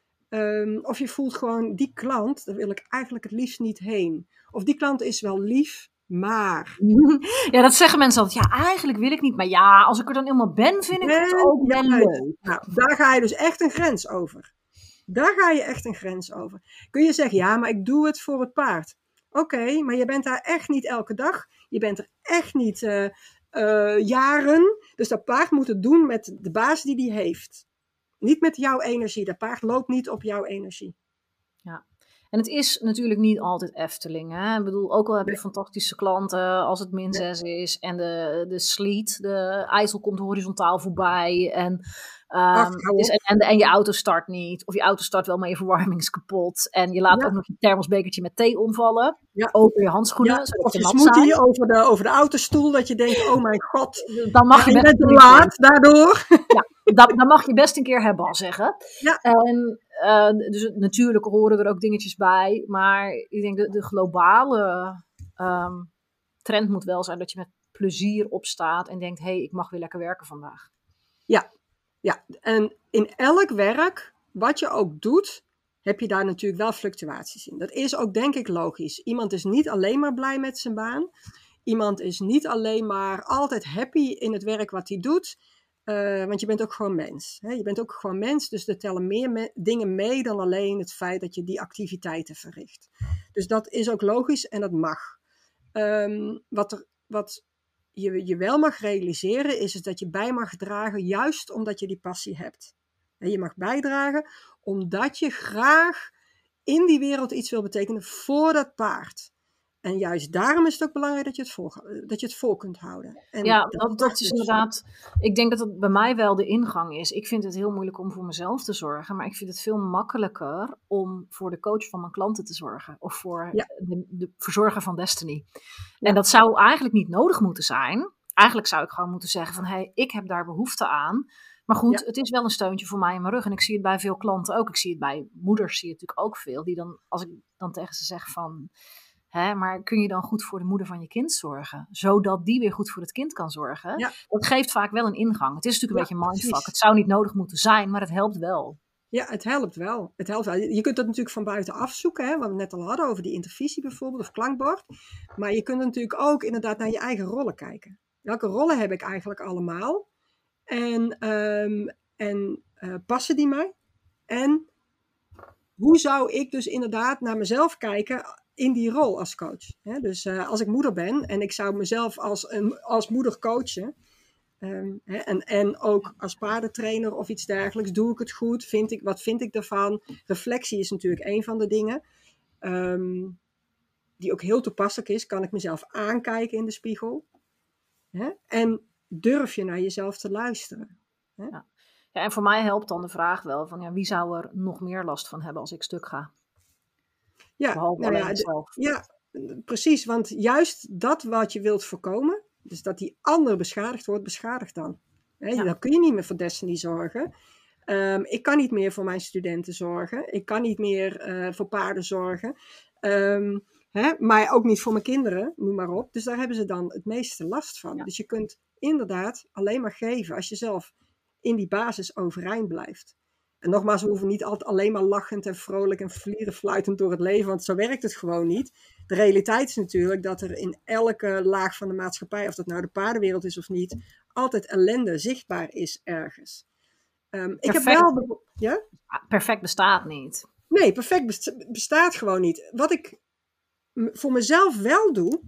Um, of je voelt gewoon, die klant, daar wil ik eigenlijk het liefst niet heen. Of die klant is wel lief, maar... Ja, dat zeggen mensen altijd. Ja, eigenlijk wil ik niet. Maar ja, als ik er dan helemaal ben, vind ik en, het ook wel leuk. Nou, daar ga je dus echt een grens over. Daar ga je echt een grens over. Kun je zeggen, ja, maar ik doe het voor het paard. Oké, okay, maar je bent daar echt niet elke dag. Je bent er echt niet uh, uh, jaren. Dus dat paard moet het doen met de baas die die heeft. Niet met jouw energie. Dat paard loopt niet op jouw energie. Ja. En het is natuurlijk niet altijd Efteling. Hè? Ik bedoel, ook al heb je nee. fantastische klanten als het min zes nee. is. En de, de sleet, de IJssel komt horizontaal voorbij. En, um, Ach, is, en, en, en je auto start niet. Of je auto start wel, maar je verwarming is kapot. En je laat ja. ook nog je thermosbekertje met thee omvallen. Ja. Open je handschoenen. Ja. Of je smoothie over de, over de autostoel. Dat je denkt, oh mijn god. Dan mag je, je best bent te laat daardoor. Ja. Dan, dan mag je best een keer hebben, zeggen. Ja. En uh, dus natuurlijk horen er ook dingetjes bij. Maar ik denk de, de globale um, trend moet wel zijn dat je met plezier opstaat en denkt, hé, hey, ik mag weer lekker werken vandaag. Ja, ja. En in elk werk, wat je ook doet, heb je daar natuurlijk wel fluctuaties in. Dat is ook denk ik logisch. Iemand is niet alleen maar blij met zijn baan. Iemand is niet alleen maar altijd happy in het werk wat hij doet. Uh, want je bent ook gewoon mens. Hè? Je bent ook gewoon mens, dus er tellen meer me- dingen mee dan alleen het feit dat je die activiteiten verricht. Dus dat is ook logisch en dat mag. Um, wat er, wat je, je wel mag realiseren is, is dat je bij mag dragen juist omdat je die passie hebt. En je mag bijdragen omdat je graag in die wereld iets wil betekenen voor dat paard. En juist daarom is het ook belangrijk dat je het vol, dat je het vol kunt houden. En ja, dat, dat, dat is dus inderdaad... Ik denk dat het bij mij wel de ingang is. Ik vind het heel moeilijk om voor mezelf te zorgen. Maar ik vind het veel makkelijker om voor de coach van mijn klanten te zorgen. Of voor ja. de, de verzorger van Destiny. Ja. En dat zou eigenlijk niet nodig moeten zijn. Eigenlijk zou ik gewoon moeten zeggen van... hé, hey, ik heb daar behoefte aan. Maar goed, ja. het is wel een steuntje voor mij in mijn rug. En ik zie het bij veel klanten ook. Ik zie het bij moeders, zie je het natuurlijk ook veel. Die dan, als ik dan tegen ze zeg van... Hè, maar kun je dan goed voor de moeder van je kind zorgen? Zodat die weer goed voor het kind kan zorgen. Ja. Dat geeft vaak wel een ingang. Het is natuurlijk een ja, beetje mindfuck. Het zou niet nodig moeten zijn, maar het helpt wel. Ja, het helpt wel. Het helpt wel. Je kunt dat natuurlijk van buiten afzoeken. Hè, wat we net al hadden over die intervisie bijvoorbeeld. Of klankbord. Maar je kunt natuurlijk ook inderdaad naar je eigen rollen kijken. Welke rollen heb ik eigenlijk allemaal? En, um, en uh, passen die mij? En hoe zou ik dus inderdaad naar mezelf kijken... in die rol als coach. Hè? Dus uh, als ik moeder ben en ik zou mezelf als, een, als moeder coachen. Um, hè? En, en ook als paardentrainer of iets dergelijks. Doe ik het goed? Vind ik, wat vind ik daarvan? Reflectie is natuurlijk een van de dingen. Um, die ook heel toepasselijk is. Kan ik mezelf aankijken in de spiegel? Hè? En durf je naar jezelf te luisteren? Hè? Ja. Ja, en voor mij helpt dan de vraag wel van ja, wie zou er nog meer last van hebben als ik stuk ga? Ja, nou ja, d- ja, precies. Want juist dat wat je wilt voorkomen, dus dat die ander beschadigd wordt, beschadigt dan. He, ja. Dan kun je niet meer voor Destiny zorgen. Um, ik kan niet meer voor mijn studenten zorgen. Ik kan niet meer uh, voor paarden zorgen. Um, hè, maar ook niet voor mijn kinderen, noem maar op. Dus daar hebben ze dan het meeste last van. Ja. Dus je kunt inderdaad alleen maar geven als je zelf in die basis overeind blijft. En nogmaals, we hoeven niet altijd alleen maar lachend en vrolijk en vlierenfluitend door het leven, want zo werkt het gewoon niet. De realiteit is natuurlijk dat er in elke laag van de maatschappij, of dat nou de paardenwereld is of niet, altijd ellende zichtbaar is ergens. Um, ik heb wel... Ja? Perfect bestaat niet. Nee, perfect bestaat gewoon niet. Wat ik voor mezelf wel doe,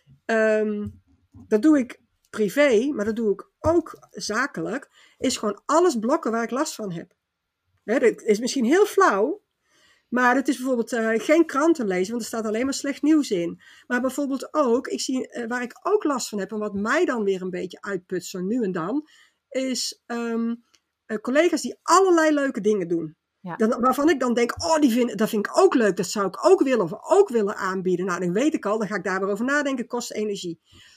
um, dat doe ik privé, maar dat doe ik ook zakelijk, is gewoon alles blokken waar ik last van heb. He, dat is misschien heel flauw, maar het is bijvoorbeeld uh, geen kranten lezen, want er staat alleen maar slecht nieuws in. Maar bijvoorbeeld ook, ik zie, uh, waar ik ook last van heb en wat mij dan weer een beetje uitput zo nu en dan, is um, uh, collega's die allerlei leuke dingen doen. Ja. Dan, waarvan ik dan denk, oh, die vind, dat vind ik ook leuk. Dat zou ik ook willen of ook willen aanbieden. Nou, dan weet ik al, dan ga ik daar weer over nadenken. Kost energie.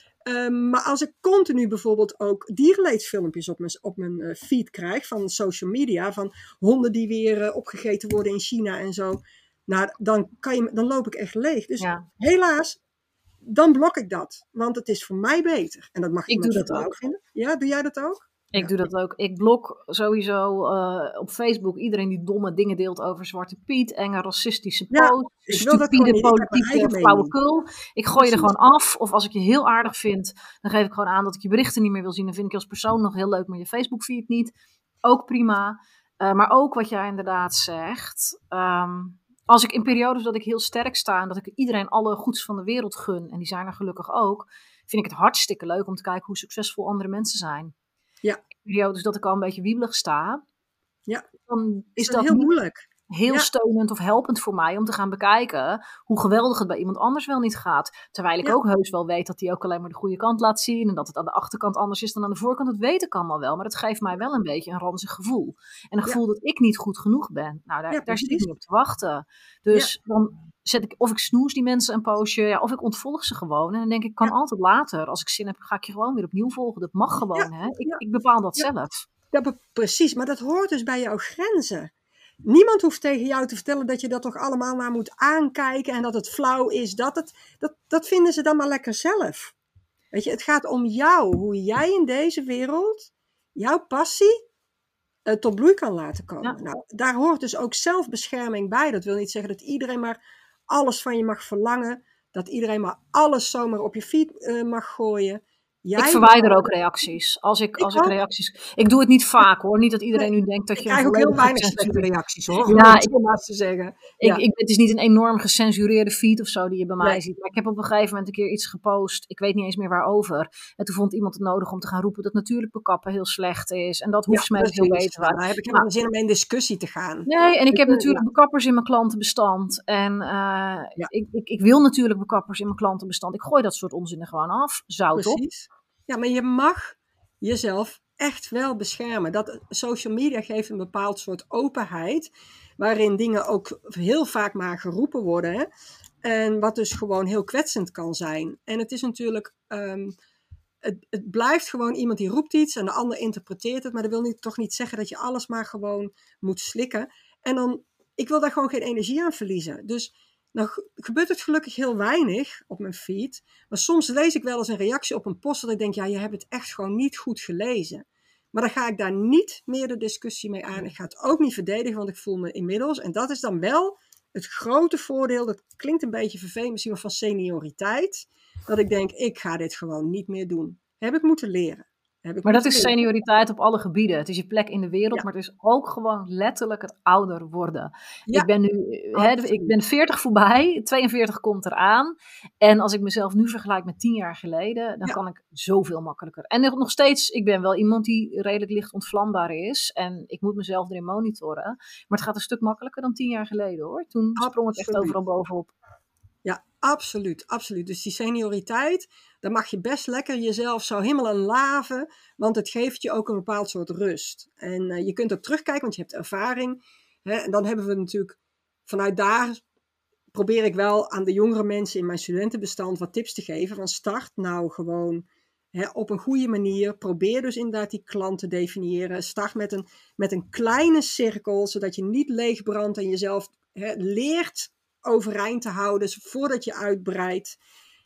Um, maar als ik continu bijvoorbeeld ook dierenleedfilmpjes op mijn, op mijn uh, feed krijg van social media, van honden die weer uh, opgegeten worden in China en zo, nou, dan, kan je, dan loop ik echt leeg. Dus ja. helaas, dan blok ik dat. Want het is voor mij beter. En dat mag ik doe dat ook vinden. Ja, doe jij dat ook? Ik ja. doe dat ook. Ik blok sowieso uh, op Facebook iedereen die domme dingen deelt over Zwarte Piet, enge racistische ja, posts, stupide politieke flauwekul. Ik gooi je er gewoon af. Of als ik je heel aardig vind, dan geef ik gewoon aan dat ik je berichten niet meer wil zien. Dan vind ik je als persoon nog heel leuk, maar je Facebook feed niet. Ook prima. Uh, maar ook wat jij inderdaad zegt. Um, als ik in periodes dat ik heel sterk sta en dat ik iedereen alle goeds van de wereld gun, en die zijn er gelukkig ook, vind ik het hartstikke leuk om te kijken hoe succesvol andere mensen zijn. Ja. In periodes dat ik al een beetje wiebelig sta, ja. dan is, is dat, dat heel moeilijk. Heel ja. steunend of helpend voor mij om te gaan bekijken hoe geweldig het bij iemand anders wel niet gaat. Terwijl ik ja. ook heus wel weet dat hij ook alleen maar de goede kant laat zien en dat het aan de achterkant anders is dan aan de voorkant. Dat weet ik allemaal wel, maar dat geeft mij wel een beetje een ranzig gevoel. En een gevoel ja. dat ik niet goed genoeg ben. Nou, daar, ja, daar zit ik niet op te wachten. Dus ja. dan zet ik, of ik snoes die mensen een poosje, ja, of ik ontvolg ze gewoon. En dan denk ik, kan ja. altijd later. Als ik zin heb, ga ik je gewoon weer opnieuw volgen. Dat mag gewoon, ja. hè. Ik, ja. ik bepaal dat ja. zelf. Ja, precies, maar dat hoort dus bij jouw grenzen. Niemand hoeft tegen jou te vertellen dat je dat toch allemaal maar moet aankijken en dat het flauw is. Dat, het, dat, dat vinden ze dan maar lekker zelf. Weet je, het gaat om jou, hoe jij in deze wereld jouw passie uh, tot bloei kan laten komen. Ja. Nou, daar hoort dus ook zelfbescherming bij. Dat wil niet zeggen dat iedereen maar alles van je mag verlangen, dat iedereen maar alles zomaar op je feed uh, mag gooien. Jij ik verwijder ook reacties. Als ik, als ik, ik reacties. Ik doe het niet vaak hoor. Niet dat iedereen nee, nu denkt dat je. Ik krijg ook heel weinig slechte reacties hoor. Ja, ik, om maar te zeggen. Ik, ja. ik, het is niet een enorm gecensureerde feed of zo die je bij mij nee. ziet. Maar ik heb op een gegeven moment een keer iets gepost. Ik weet niet eens meer waarover. En toen vond iemand het nodig om te gaan roepen dat natuurlijk bekappen heel slecht is. En dat hoeft ja, mij heel weten. Waar. Daar heb ik helemaal geen zin om in discussie te gaan. Nee, en ik heb natuurlijk ja. bekappers in mijn klantenbestand. En uh, ja. ik, ik, ik wil natuurlijk bekappers in mijn klantenbestand. Ik gooi dat soort onzinnen gewoon af. Zout op. Ja, maar je mag jezelf echt wel beschermen. Dat, social media geeft een bepaald soort openheid, waarin dingen ook heel vaak maar geroepen worden. Hè? En wat dus gewoon heel kwetsend kan zijn. En het is natuurlijk, um, het, het blijft gewoon iemand die roept iets en de ander interpreteert het, maar dat wil niet, toch niet zeggen dat je alles maar gewoon moet slikken. En dan, ik wil daar gewoon geen energie aan verliezen. Dus nou gebeurt het gelukkig heel weinig op mijn feed. Maar soms lees ik wel eens een reactie op een post dat ik denk, ja, je hebt het echt gewoon niet goed gelezen. Maar dan ga ik daar niet meer de discussie mee aan. Ik ga het ook niet verdedigen, want ik voel me inmiddels. En dat is dan wel het grote voordeel. Dat klinkt een beetje vervelend misschien wel van senioriteit. Dat ik denk, ik ga dit gewoon niet meer doen. Heb ik moeten leren. Heb ik maar dat is leren. senioriteit op alle gebieden. Het is je plek in de wereld, ja. maar het is ook gewoon letterlijk het ouder worden. Ja. Ik ben nu, hè, ik ben veertig voorbij, tweeënveertig komt eraan. En als ik mezelf nu vergelijk met tien jaar geleden, dan ja. kan ik zoveel makkelijker. En nog steeds, ik ben wel iemand die redelijk licht ontvlambaar is. En ik moet mezelf erin monitoren. Maar het gaat een stuk makkelijker dan tien jaar geleden hoor. Toen Absoluut. sprong ik echt overal bovenop. Ja, absoluut, absoluut. Dus die senioriteit, daar mag je best lekker jezelf zo helemaal aan laven, want het geeft je ook een bepaald soort rust. En uh, je kunt ook terugkijken, want je hebt ervaring. Hè, en dan hebben we natuurlijk, vanuit daar probeer ik wel aan de jongere mensen in mijn studentenbestand wat tips te geven. Van start nou gewoon hè, op een goede manier. Probeer dus inderdaad die klant te definiëren. Start met een, met een kleine cirkel, zodat je niet leegbrandt en jezelf hè, leert overeind te houden voordat je uitbreidt.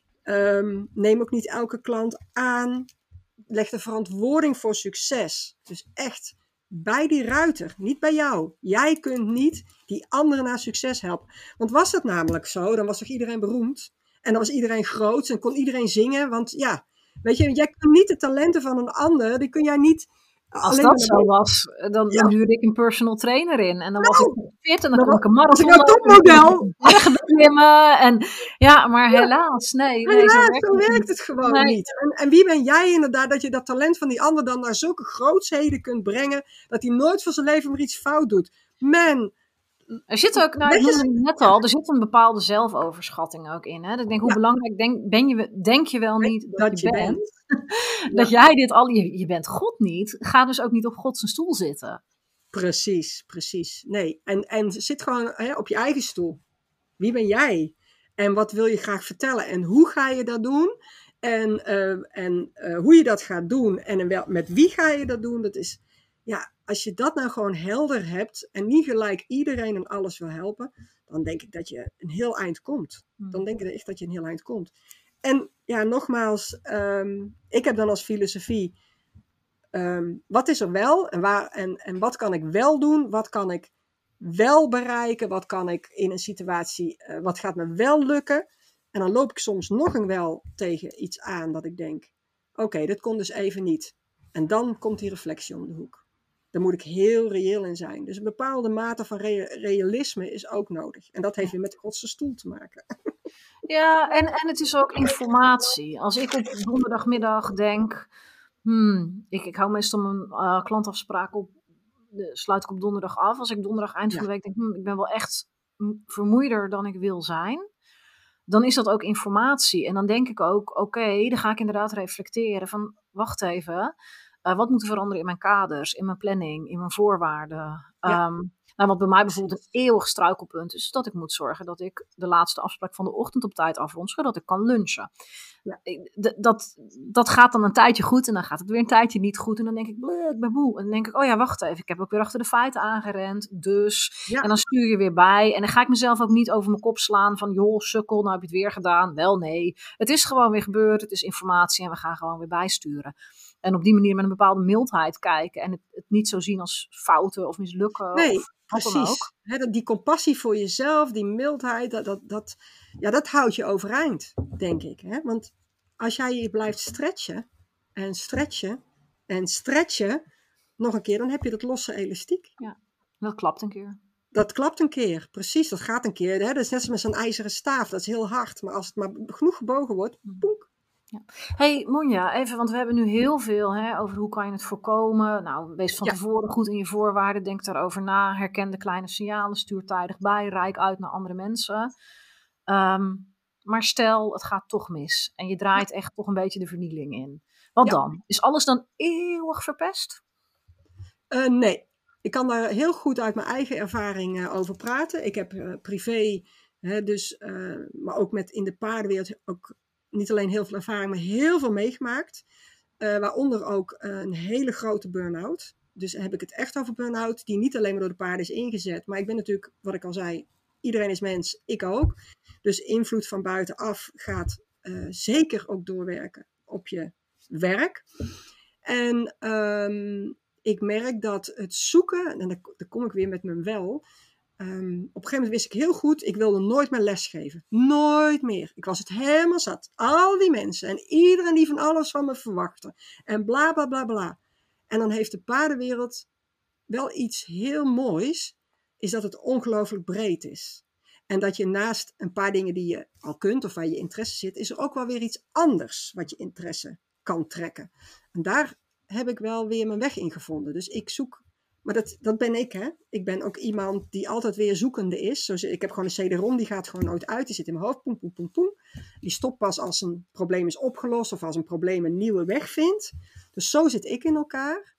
Um, neem ook niet elke klant aan. Leg de verantwoording voor succes. Dus echt bij die ruiter, niet bij jou. Jij kunt niet die anderen naar succes helpen. Want was dat namelijk zo, dan was toch iedereen beroemd. En dan was iedereen groot en kon iedereen zingen. Want ja, weet je, jij kunt niet de talenten van een ander, die kun jij niet. Als dat zo was, dan, ja. dan huurde ik een personal trainer in. En dan was nou, ik fit en dan kon ik een marathon lopen. Was ik een topmodel? Klimmen. En, ja, maar ja. helaas, nee. nee helaas, zo werkt, zo werkt het, het gewoon nee. niet. En, en wie ben jij inderdaad dat je dat talent van die ander dan naar zulke grootsheden kunt brengen, dat hij nooit van zijn leven meer iets fout doet? Man. Er zit ook, nou, ik noemde het net al, er zit een bepaalde zelfoverschatting ook in. Hè? Dat ik denk, hoe ja. belangrijk denk, ben je, denk je wel niet dat, dat je, je bent? bent? dat ja. jij dit al, je, je bent God niet, ga dus ook niet op God zijn stoel zitten. Precies, precies. Nee, en, en zit gewoon hè, op je eigen stoel. Wie ben jij? En wat wil je graag vertellen? En hoe ga je dat doen? En, uh, en uh, hoe je dat gaat doen en wel, met wie ga je dat doen? Dat is, ja, als je dat nou gewoon helder hebt en niet gelijk iedereen en alles wil helpen, dan denk ik dat je een heel eind komt. Dan denk ik echt dat je een heel eind komt. En ja, nogmaals, um, ik heb dan als filosofie, um, wat is er wel en, waar, en, en wat kan ik wel doen? Wat kan ik wel bereiken? Wat kan ik in een situatie, uh, wat gaat me wel lukken? En dan loop ik soms nog een wel tegen iets aan dat ik denk, oké, okay, dat kon dus even niet. En dan komt die reflectie om de hoek. Daar moet ik heel reëel in zijn. Dus een bepaalde mate van re- realisme is ook nodig. En dat heeft weer met de Godse stoel te maken. Ja, en, en het is ook informatie. Als ik op donderdagmiddag denk, hmm, ik, ik hou meestal mijn uh, klantafspraak op, de, sluit ik op donderdag af. Als ik donderdag eind van de week denk, hmm, ik ben wel echt vermoeider dan ik wil zijn, dan is dat ook informatie. En dan denk ik ook, oké, okay, dan ga ik inderdaad reflecteren van, wacht even, uh, wat moet er veranderen in mijn kaders, in mijn planning, in mijn voorwaarden? Ja. Um, nou, wat bij mij bijvoorbeeld een eeuwig struikelpunt is, dat ik moet zorgen dat ik de laatste afspraak van de ochtend op tijd afrond, zodat ik kan lunchen. Ja. Dat, dat gaat dan een tijdje goed en dan gaat het weer een tijdje niet goed. En dan denk ik, bleh, ik ben moe. En dan denk ik, oh ja, wacht even, ik heb ook weer achter de feiten aangerend. Dus, ja. En dan stuur je weer bij. En dan ga ik mezelf ook niet over mijn kop slaan van, joh, sukkel, nou heb je het weer gedaan. Wel, nee. Het is gewoon weer gebeurd, het is informatie en we gaan gewoon weer bijsturen. En op die manier met een bepaalde mildheid kijken en het, het niet zo zien als fouten of mislukken. Nee. Of Precies, He, die compassie voor jezelf, die mildheid, dat, dat, dat, ja, dat houdt je overeind, denk ik. Hè? Want als jij je blijft stretchen en stretchen en stretchen, nog een keer, dan heb je dat losse elastiek. Ja, dat klapt een keer. Dat klapt een keer, precies, dat gaat een keer. Hè? Dat is net als met zo'n ijzeren staaf, dat is heel hard. Maar als het maar genoeg gebogen wordt, poenk. Ja. Hey Monja, even, want we hebben nu heel veel hè, over hoe kan je het voorkomen. Nou, wees van ja. tevoren goed in je voorwaarden, denk daarover na, herken de kleine signalen, stuur tijdig bij, reik uit naar andere mensen. Um, maar stel, het gaat toch mis en je draait echt toch een beetje de vernieling in. Wat ja. dan? Is alles dan eeuwig verpest? Uh, nee, ik kan daar heel goed uit mijn eigen ervaring uh, over praten. Ik heb uh, privé, hè, dus, uh, maar ook met in de paardenwereld ook niet alleen heel veel ervaring, maar heel veel meegemaakt. Uh, waaronder ook uh, een hele grote burn-out. Dus heb ik het echt over burn-out, die niet alleen maar door de paarden is ingezet. Maar ik ben natuurlijk, wat ik al zei, iedereen is mens, ik ook. Dus invloed van buitenaf gaat uh, zeker ook doorwerken op je werk. En um, ik merk dat het zoeken, en dan kom ik weer met mijn wel. Um, op een gegeven moment wist ik heel goed, ik wilde nooit meer lesgeven. Nooit meer. Ik was het helemaal zat. Al die mensen en iedereen die van alles van me verwachtte. En bla bla bla bla. En dan heeft de paardenwereld wel iets heel moois, is dat het ongelooflijk breed is. En dat je naast een paar dingen die je al kunt of waar je interesse zit, is er ook wel weer iets anders wat je interesse kan trekken. En daar heb ik wel weer mijn weg in gevonden. Dus ik zoek, maar dat, dat ben ik, hè. Ik ben ook iemand die altijd weer zoekende is. Zoals, ik heb gewoon een C D-ROM, die gaat gewoon nooit uit. Die zit in mijn hoofd, poem, poem, poem, poem. Die stopt pas als een probleem is opgelost of als een probleem een nieuwe weg vindt. Dus zo zit ik in elkaar.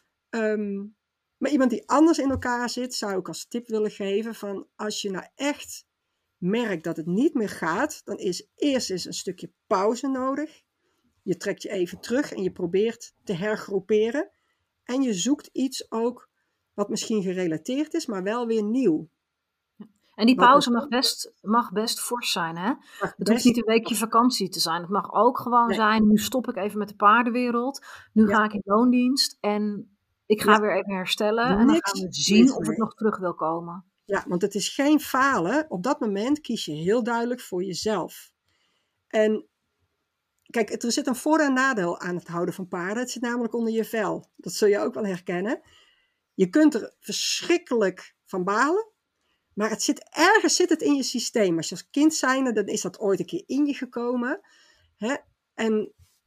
Um, maar iemand die anders in elkaar zit, zou ik als tip willen geven van als je nou echt merkt dat het niet meer gaat, dan is eerst eens een stukje pauze nodig. Je trekt je even terug en je probeert te hergroeperen. En je zoekt iets ook wat misschien gerelateerd is, maar wel weer nieuw. En die pauze mag best, mag best fors zijn, hè? Het best... hoeft niet een weekje vakantie te zijn. Het mag ook gewoon nee. zijn, nu stop ik even met de paardenwereld. Nu ja. ga ik in loondienst en ik ga ja. weer even herstellen. Niks, en dan gaan we zien of ik nog terug wil komen. Ja, want het is geen falen. Op dat moment kies je heel duidelijk voor jezelf. En kijk, er zit een voor- en nadeel aan het houden van paarden. Het zit namelijk onder je vel. Dat zul je ook wel herkennen. Je kunt er verschrikkelijk van balen. Maar het zit, ergens zit het in je systeem. Als je als kind zijnde, dan is dat ooit een keer in je gekomen. Hè? En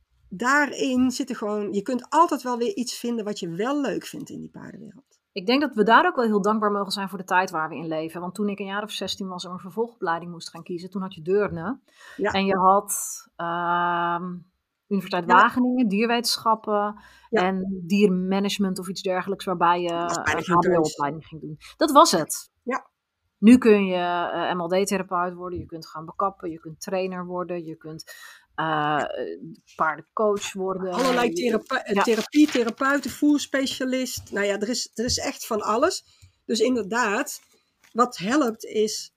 daarin zit er gewoon, je kunt altijd wel weer iets vinden wat je wel leuk vindt in die paardenwereld. Ik denk dat we daar ook wel heel dankbaar mogen zijn voor de tijd waar we in leven. Want toen ik een jaar of zestien was en een vervolgopleiding moest gaan kiezen, toen had je Deurne. Ja. En je had uh, Universiteit Ja, maar- Wageningen, dierwetenschappen Ja. en diermanagement of iets dergelijks, waarbij je Dat was bijna een geen keus. H B O-opleiding ging doen. Dat was het. Ja. Nu kun je uh, M L D-therapeut worden, je kunt gaan bekappen, je kunt trainer worden, je kunt uh, paardencoach worden. Allerlei thera- ja. therapie, therapeuten, voerspecialist. Nou ja, er is, er is echt van alles. Dus inderdaad, wat helpt is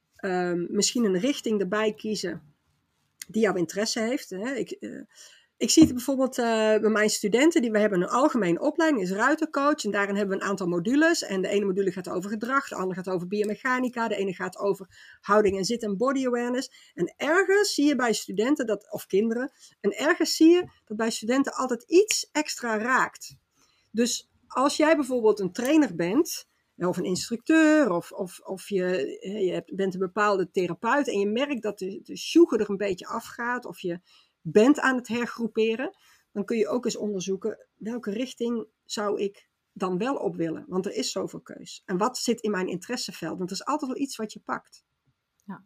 um, misschien een richting erbij kiezen die jouw interesse heeft. Hè. Ik, uh, ik zie het bijvoorbeeld uh, bij mijn studenten, die we hebben een algemene opleiding, is ruitercoach. En daarin hebben we een aantal modules. En de ene module gaat over gedrag, de andere gaat over biomechanica, de ene gaat over houding en zit en body awareness. En ergens zie je bij studenten, dat, of kinderen, en ergens zie je dat bij studenten altijd iets extra raakt. Dus als jij bijvoorbeeld een trainer bent, of een instructeur, of, of, of je, je bent een bepaalde therapeut en je merkt dat de, de sjoegen er een beetje afgaat, of je bent aan het hergroeperen, dan kun je ook eens onderzoeken welke richting zou ik dan wel op willen. Want er is zoveel keus. En wat zit in mijn interesseveld? Want er is altijd wel iets wat je pakt. Ja.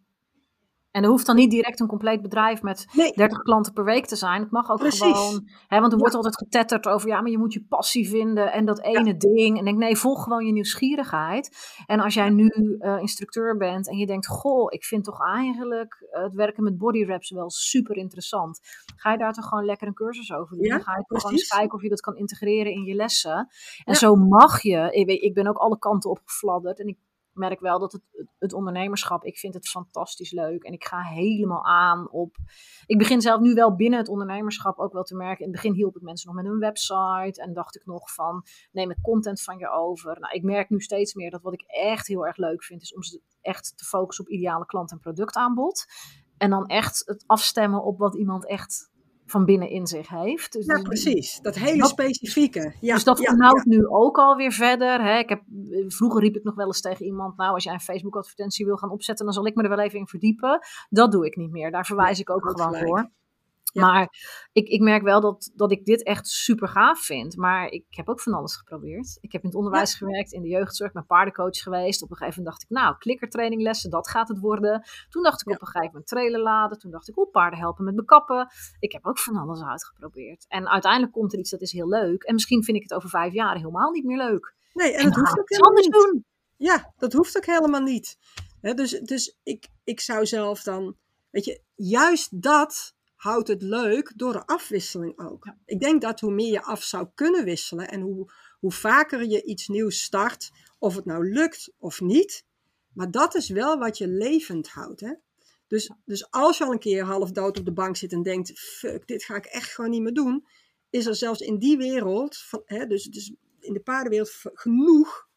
En er hoeft dan niet direct een compleet bedrijf met nee. dertig klanten per week te zijn. Het mag ook Precies. gewoon, hè, want er Ja. wordt altijd getetterd over, ja, maar je moet je passie vinden en dat ene ja. ding. En ik denk, nee, volg gewoon je nieuwsgierigheid. En als jij nu uh, instructeur bent en je denkt, goh, ik vind toch eigenlijk uh, het werken met body wraps wel super interessant. Ga je daar toch gewoon lekker een cursus over doen? Ja, Ga je toch precies. gewoon eens kijken of je dat kan integreren in je lessen. En Ja. zo mag je, ik, ik ben ook alle kanten opgefladderd en ik merk wel dat het, het ondernemerschap, ik vind het fantastisch leuk. En ik ga helemaal aan op... Ik begin zelf nu wel binnen het ondernemerschap ook wel te merken. In het begin hielp ik mensen nog met een website. En dacht ik nog van, neem ik content van je over. Nou, ik merk nu steeds meer dat wat ik echt heel erg leuk vind, is om echt te focussen op ideale klant- en productaanbod. En dan echt het afstemmen op wat iemand echt van binnen in zich heeft. Dus ja, precies. Dat hele dat, specifieke. Ja, dus dat ja, verhoudt ja. nu ook alweer verder. Hè. Ik heb, vroeger riep ik nog wel eens tegen iemand, nou, als jij een Facebook-advertentie wil gaan opzetten, dan zal ik me er wel even in verdiepen. Dat doe ik niet meer. Daar verwijs ik ook ja, gewoon gelijk. voor. Ja. Maar ik, ik merk wel dat, dat ik dit echt super gaaf vind. Maar ik heb ook van alles geprobeerd. Ik heb in het onderwijs ja. gewerkt, in de jeugdzorg, ben paardencoach geweest. Op een gegeven moment dacht ik, nou, klikkertraininglessen, dat gaat het worden. Toen dacht ik ja. op een gegeven moment trailerladen. Toen dacht ik, oh, paarden helpen met bekappen. Ik heb ook van alles uitgeprobeerd. En uiteindelijk komt er iets dat is heel leuk. En misschien vind ik het over vijf jaar helemaal niet meer leuk. Nee, en, en dat dan hoeft ook helemaal niet. Doen. Ja, dat hoeft ook helemaal niet. He, dus dus ik, ik zou zelf dan, weet je, juist dat houdt het leuk door de afwisseling ook. Ja. Ik denk dat hoe meer je af zou kunnen wisselen en hoe, hoe vaker je iets nieuws start, of het nou lukt of niet, maar dat is wel wat je levend houdt. Hè? Dus, dus als je al een keer half dood op de bank zit en denkt, fuck, dit ga ik echt gewoon niet meer doen, is er zelfs in die wereld, van, hè, dus, dus in de paardenwereld, genoeg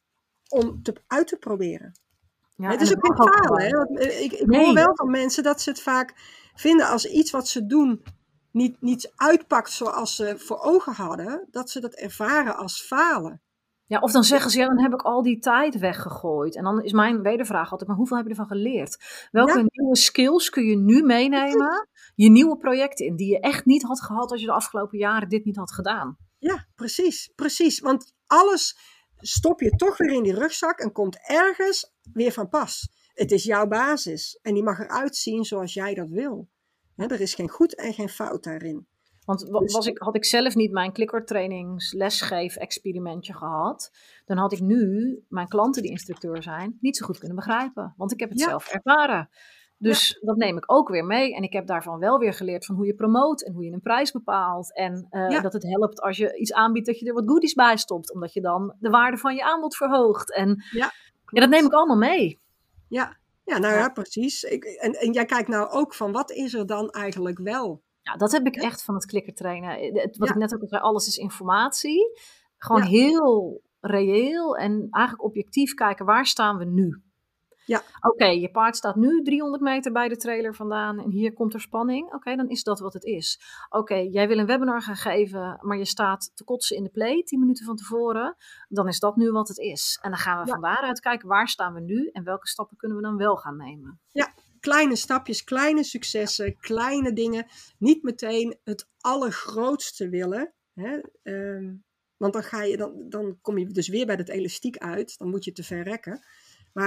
om te, uit te proberen. Ja, het is ook geen falen. Hè? Want ik ik nee. hoor wel van mensen dat ze het vaak vinden als iets wat ze doen niet, niet uitpakt zoals ze voor ogen hadden, dat ze dat ervaren als falen. Ja, of dan zeggen ze, ja, dan heb ik al die tijd weggegooid. En dan is mijn wedervraag altijd, maar hoeveel heb je ervan geleerd? Welke ja. nieuwe skills kun je nu meenemen, je nieuwe projecten in, die je echt niet had gehad als je de afgelopen jaren dit niet had gedaan? Ja, precies, precies. Want alles stop je toch weer in die rugzak en komt ergens weer van pas. Het is jouw basis en die mag eruit zien zoals jij dat wil. He, er is geen goed en geen fout daarin. Want was ik, had ik zelf niet mijn klikkertrainings lesgeef experimentje gehad, dan had ik nu mijn klanten die instructeur zijn niet zo goed kunnen begrijpen. Want ik heb het ja. zelf ervaren. Dus ja. dat neem ik ook weer mee. En ik heb daarvan wel weer geleerd van hoe je promoot en hoe je een prijs bepaalt. En uh, ja. dat het helpt als je iets aanbiedt dat je er wat goodies bij stopt. Omdat je dan de waarde van je aanbod verhoogt. En ja, ja, dat neem ik allemaal mee. Ja, ja nou ja, ja precies. Ik, en, en jij kijkt nou ook van wat is er dan eigenlijk wel? Ja, dat heb ik echt van het klikkertrainen. Wat ja. ik net ook al zei, alles is informatie. Gewoon ja. heel reëel en eigenlijk objectief kijken, waar staan we nu? Ja. Oké, okay, je paard staat nu driehonderd meter bij de trailer vandaan en hier komt er spanning. Oké, okay, dan is dat wat het is. Oké, okay, jij wil een webinar gaan geven, maar je staat te kotsen in de play tien minuten van tevoren. Dan is dat nu wat het is. En dan gaan we ja. van daaruit kijken, waar staan we nu en welke stappen kunnen we dan wel gaan nemen? Ja, kleine stapjes, kleine successen, kleine dingen. Niet meteen het allergrootste willen. Hè? Um, want dan, ga je, dan, dan kom je dus weer bij dat elastiek uit. Dan moet je te ver rekken. Maar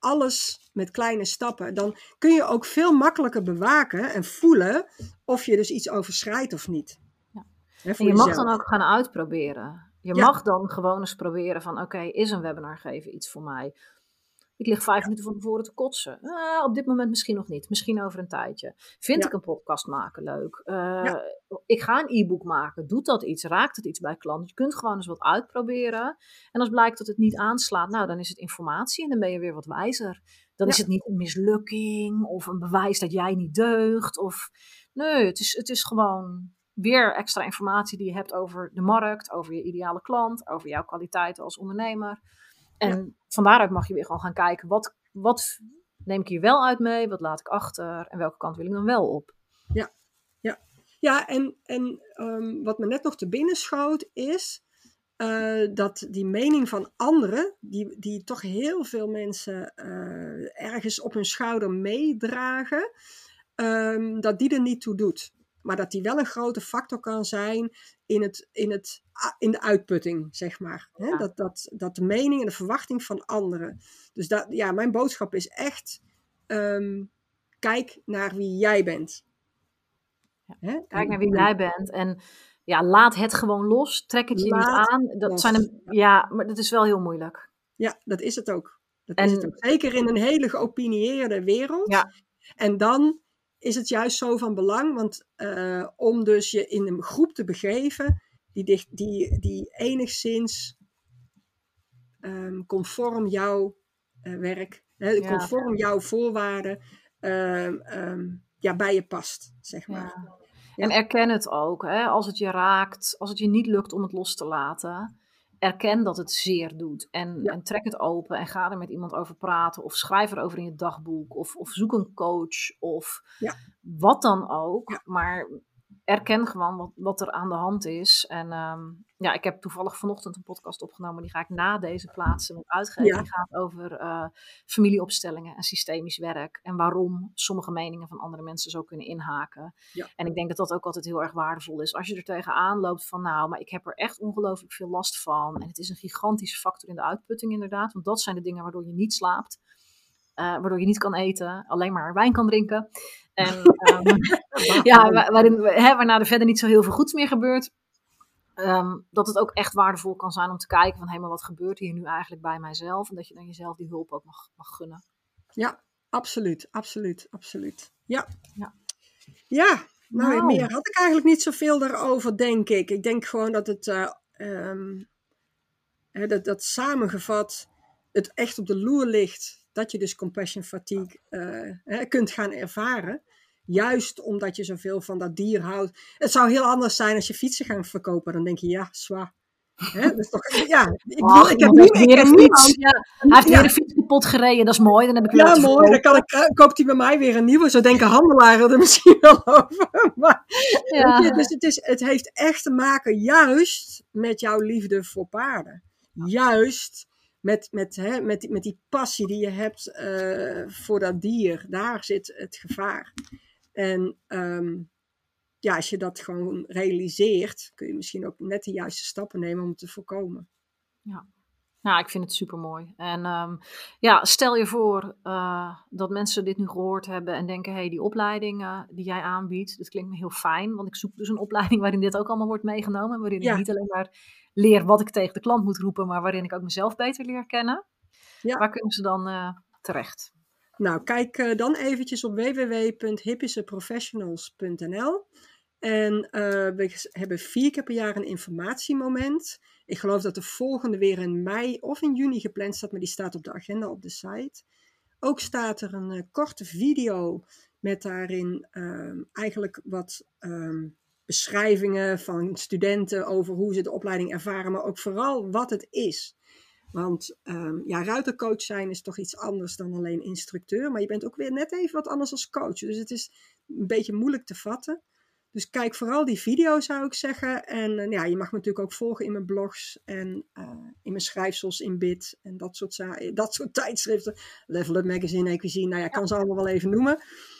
alles met kleine stappen. Dan kun je ook veel makkelijker bewaken en voelen of je dus iets overschrijdt of niet. Ja. Hè, En voor je jezelf. mag dan ook gaan uitproberen. Je Ja. mag dan gewoon eens proberen van, oké, okay, is een webinar geven iets voor mij? Ik lig vijf ja. minuten van tevoren te kotsen. Uh, op dit moment misschien nog niet. Misschien over een tijdje. Vind ja. ik een podcast maken leuk? Uh, ja. Ik ga een e-book maken. Doet dat iets? Raakt het iets bij klanten? Je kunt gewoon eens wat uitproberen. En als blijkt dat het niet aanslaat, nou, dan is het informatie en dan ben je weer wat wijzer. Dan ja. is het niet een mislukking of een bewijs dat jij niet deugt. Of nee, het is, het is gewoon weer extra informatie die je hebt over de markt, over je ideale klant, over jouw kwaliteiten als ondernemer. En ja. van daaruit mag je weer gewoon gaan kijken, wat, wat neem ik hier wel uit mee, wat laat ik achter en welke kant wil ik dan wel op? Ja, ja. ja en, en um, wat me net nog te binnen schoot is uh, dat die mening van anderen, die, die toch heel veel mensen uh, ergens op hun schouder meedragen, um, dat die er niet toe doet. Maar dat die wel een grote factor kan zijn in, het, in, het, in de uitputting, zeg maar. Ja. He, dat, dat, dat de mening en de verwachting van anderen. Dus dat, ja, mijn boodschap is echt, um, kijk naar wie jij bent. Ja, He? Kijk en, naar wie en, jij bent en ja, laat het gewoon los. Trek het je niet aan. Dat zijn een, ja, maar dat is wel heel moeilijk. Ja, dat is het ook. Dat en, is het ook. Zeker in een hele geopinieerde wereld. Ja. En dan is het juist zo van belang, want uh, om dus je in een groep te begeven die, die, die enigszins um, conform jouw uh, werk, hè, conform ja. jouw voorwaarden um, um, ja, bij je past, zeg maar. Ja. Ja. En erken het ook, hè? Als het je raakt, als het je niet lukt om het los te laten, erken dat het zeer doet en, ja. en trek het open en ga er met iemand over praten of schrijf erover in je dagboek of, of zoek een coach of ja. wat dan ook. Ja. Maar erken gewoon wat, wat er aan de hand is. En um, ja, ik heb toevallig vanochtend een podcast opgenomen, die ga ik na deze plaatsen met uitgeven. Ja. Die gaat over uh, familieopstellingen en systemisch werk en waarom sommige meningen van andere mensen zo kunnen inhaken. Ja. En ik denk dat dat ook altijd heel erg waardevol is. Als je er tegenaan loopt van nou, maar ik heb er echt ongelooflijk veel last van en het is een gigantische factor in de uitputting inderdaad, want dat zijn de dingen waardoor je niet slaapt. Uh, waardoor je niet kan eten, alleen maar wijn kan drinken. En um, ja, waarin, hè, waarna er verder niet zo heel veel goeds meer gebeurt. Um, dat het ook echt waardevol kan zijn om te kijken van hé, maar wat gebeurt hier nu eigenlijk bij mijzelf? En dat je dan jezelf die hulp ook mag, mag gunnen. Ja, absoluut, absoluut, absoluut. Ja, ja. ja nou, nou meer had ik eigenlijk niet zoveel daarover, denk ik. Ik denk gewoon dat het, uh, um, hè, dat, dat samengevat het echt op de loer ligt. Dat je dus compassion fatigue uh, hè, kunt gaan ervaren. Juist omdat je zoveel van dat dier houdt. Het zou heel anders zijn als je fietsen gaat verkopen. Dan denk je, ja, zwaar. Hè, dat is toch, ja, ik, oh, ik heb niet weer een fiets. Ja. Hij heeft ja. weer een fiets kapot gereden, dat is mooi. Dan heb ik ja, mooi. Dan kan ik, koopt hij bij mij weer een nieuwe. Zo denken handelaren er misschien wel over. Maar, ja. je, dus het, is, het heeft echt te maken juist met jouw liefde voor paarden. Juist met, met, hè, met, die, met die passie die je hebt uh, voor dat dier. Daar zit het gevaar. En um, ja, als je dat gewoon realiseert, kun je misschien ook net de juiste stappen nemen om het te voorkomen. Ja, nou, ik vind het super mooi. En um, ja, stel je voor uh, dat mensen dit nu gehoord hebben en denken, hé, hey, die opleiding uh, die jij aanbiedt, dat klinkt me heel fijn, want ik zoek dus een opleiding waarin dit ook allemaal wordt meegenomen, waarin ja. ik niet alleen maar leer wat ik tegen de klant moet roepen, maar waarin ik ook mezelf beter leer kennen. Ja. Waar kunnen ze dan uh, terecht? Nou, kijk uh, dan eventjes op w w w punt hippische professionals punt n l. En uh, we hebben vier keer per jaar een informatiemoment. Ik geloof dat de volgende weer in mei of in juni gepland staat, maar die staat op de agenda op de site. Ook staat er een uh, korte video met daarin uh, eigenlijk wat um, beschrijvingen van studenten over hoe ze de opleiding ervaren, maar ook vooral wat het is. Want um, ja, ruitercoach zijn is toch iets anders dan alleen instructeur. Maar je bent ook weer net even wat anders als coach. Dus het is een beetje moeilijk te vatten. Dus kijk vooral die video, zou ik zeggen. En uh, ja, je mag me natuurlijk ook volgen in mijn blogs en uh, in mijn schrijfsels in Bit. En dat soort, dat soort tijdschriften. Level Up Magazine, Equizine, nou ja, ik kan ze allemaal wel even noemen.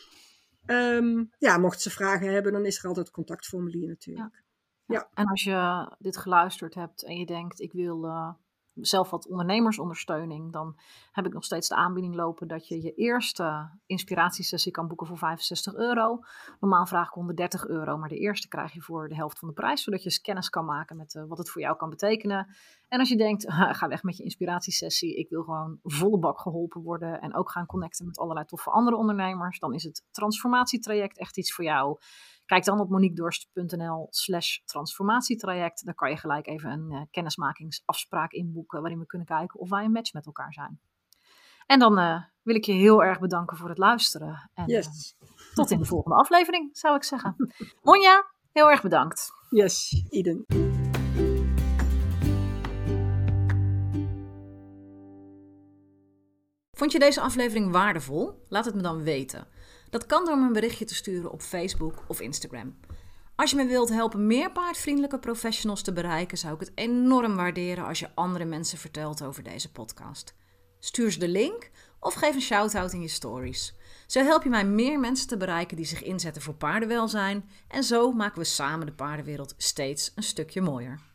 Um, ja, mocht ze vragen hebben, dan is er altijd een contactformulier natuurlijk. Ja. Ja. Ja. En als je dit geluisterd hebt en je denkt, ik wil... Uh... zelf wat ondernemersondersteuning, dan heb ik nog steeds de aanbieding lopen dat je je eerste inspiratiesessie kan boeken voor vijfenzestig euro. Normaal vraag ik honderddertig euro, maar de eerste krijg je voor de helft van de prijs, zodat je eens kennis kan maken met uh, wat het voor jou kan betekenen. En als je denkt, ga weg met je inspiratiesessie, ik wil gewoon volle bak geholpen worden en ook gaan connecten met allerlei toffe andere ondernemers, dan is het transformatietraject echt iets voor jou. Kijk dan op moniquedorst.nl slash transformatietraject. Daar kan je gelijk even een uh, kennismakingsafspraak inboeken waarin we kunnen kijken of wij een match met elkaar zijn. En dan uh, wil ik je heel erg bedanken voor het luisteren. En Yes. uh, tot in de volgende aflevering, zou ik zeggen. Monja, heel erg bedankt. Yes, Iden. Vond je deze aflevering waardevol? Laat het me dan weten. Dat kan door me een berichtje te sturen op Facebook of Instagram. Als je me wilt helpen meer paardvriendelijke professionals te bereiken, zou ik het enorm waarderen als je andere mensen vertelt over deze podcast. Stuur ze de link of geef een shout-out in je stories. Zo help je mij meer mensen te bereiken die zich inzetten voor paardenwelzijn en zo maken we samen de paardenwereld steeds een stukje mooier.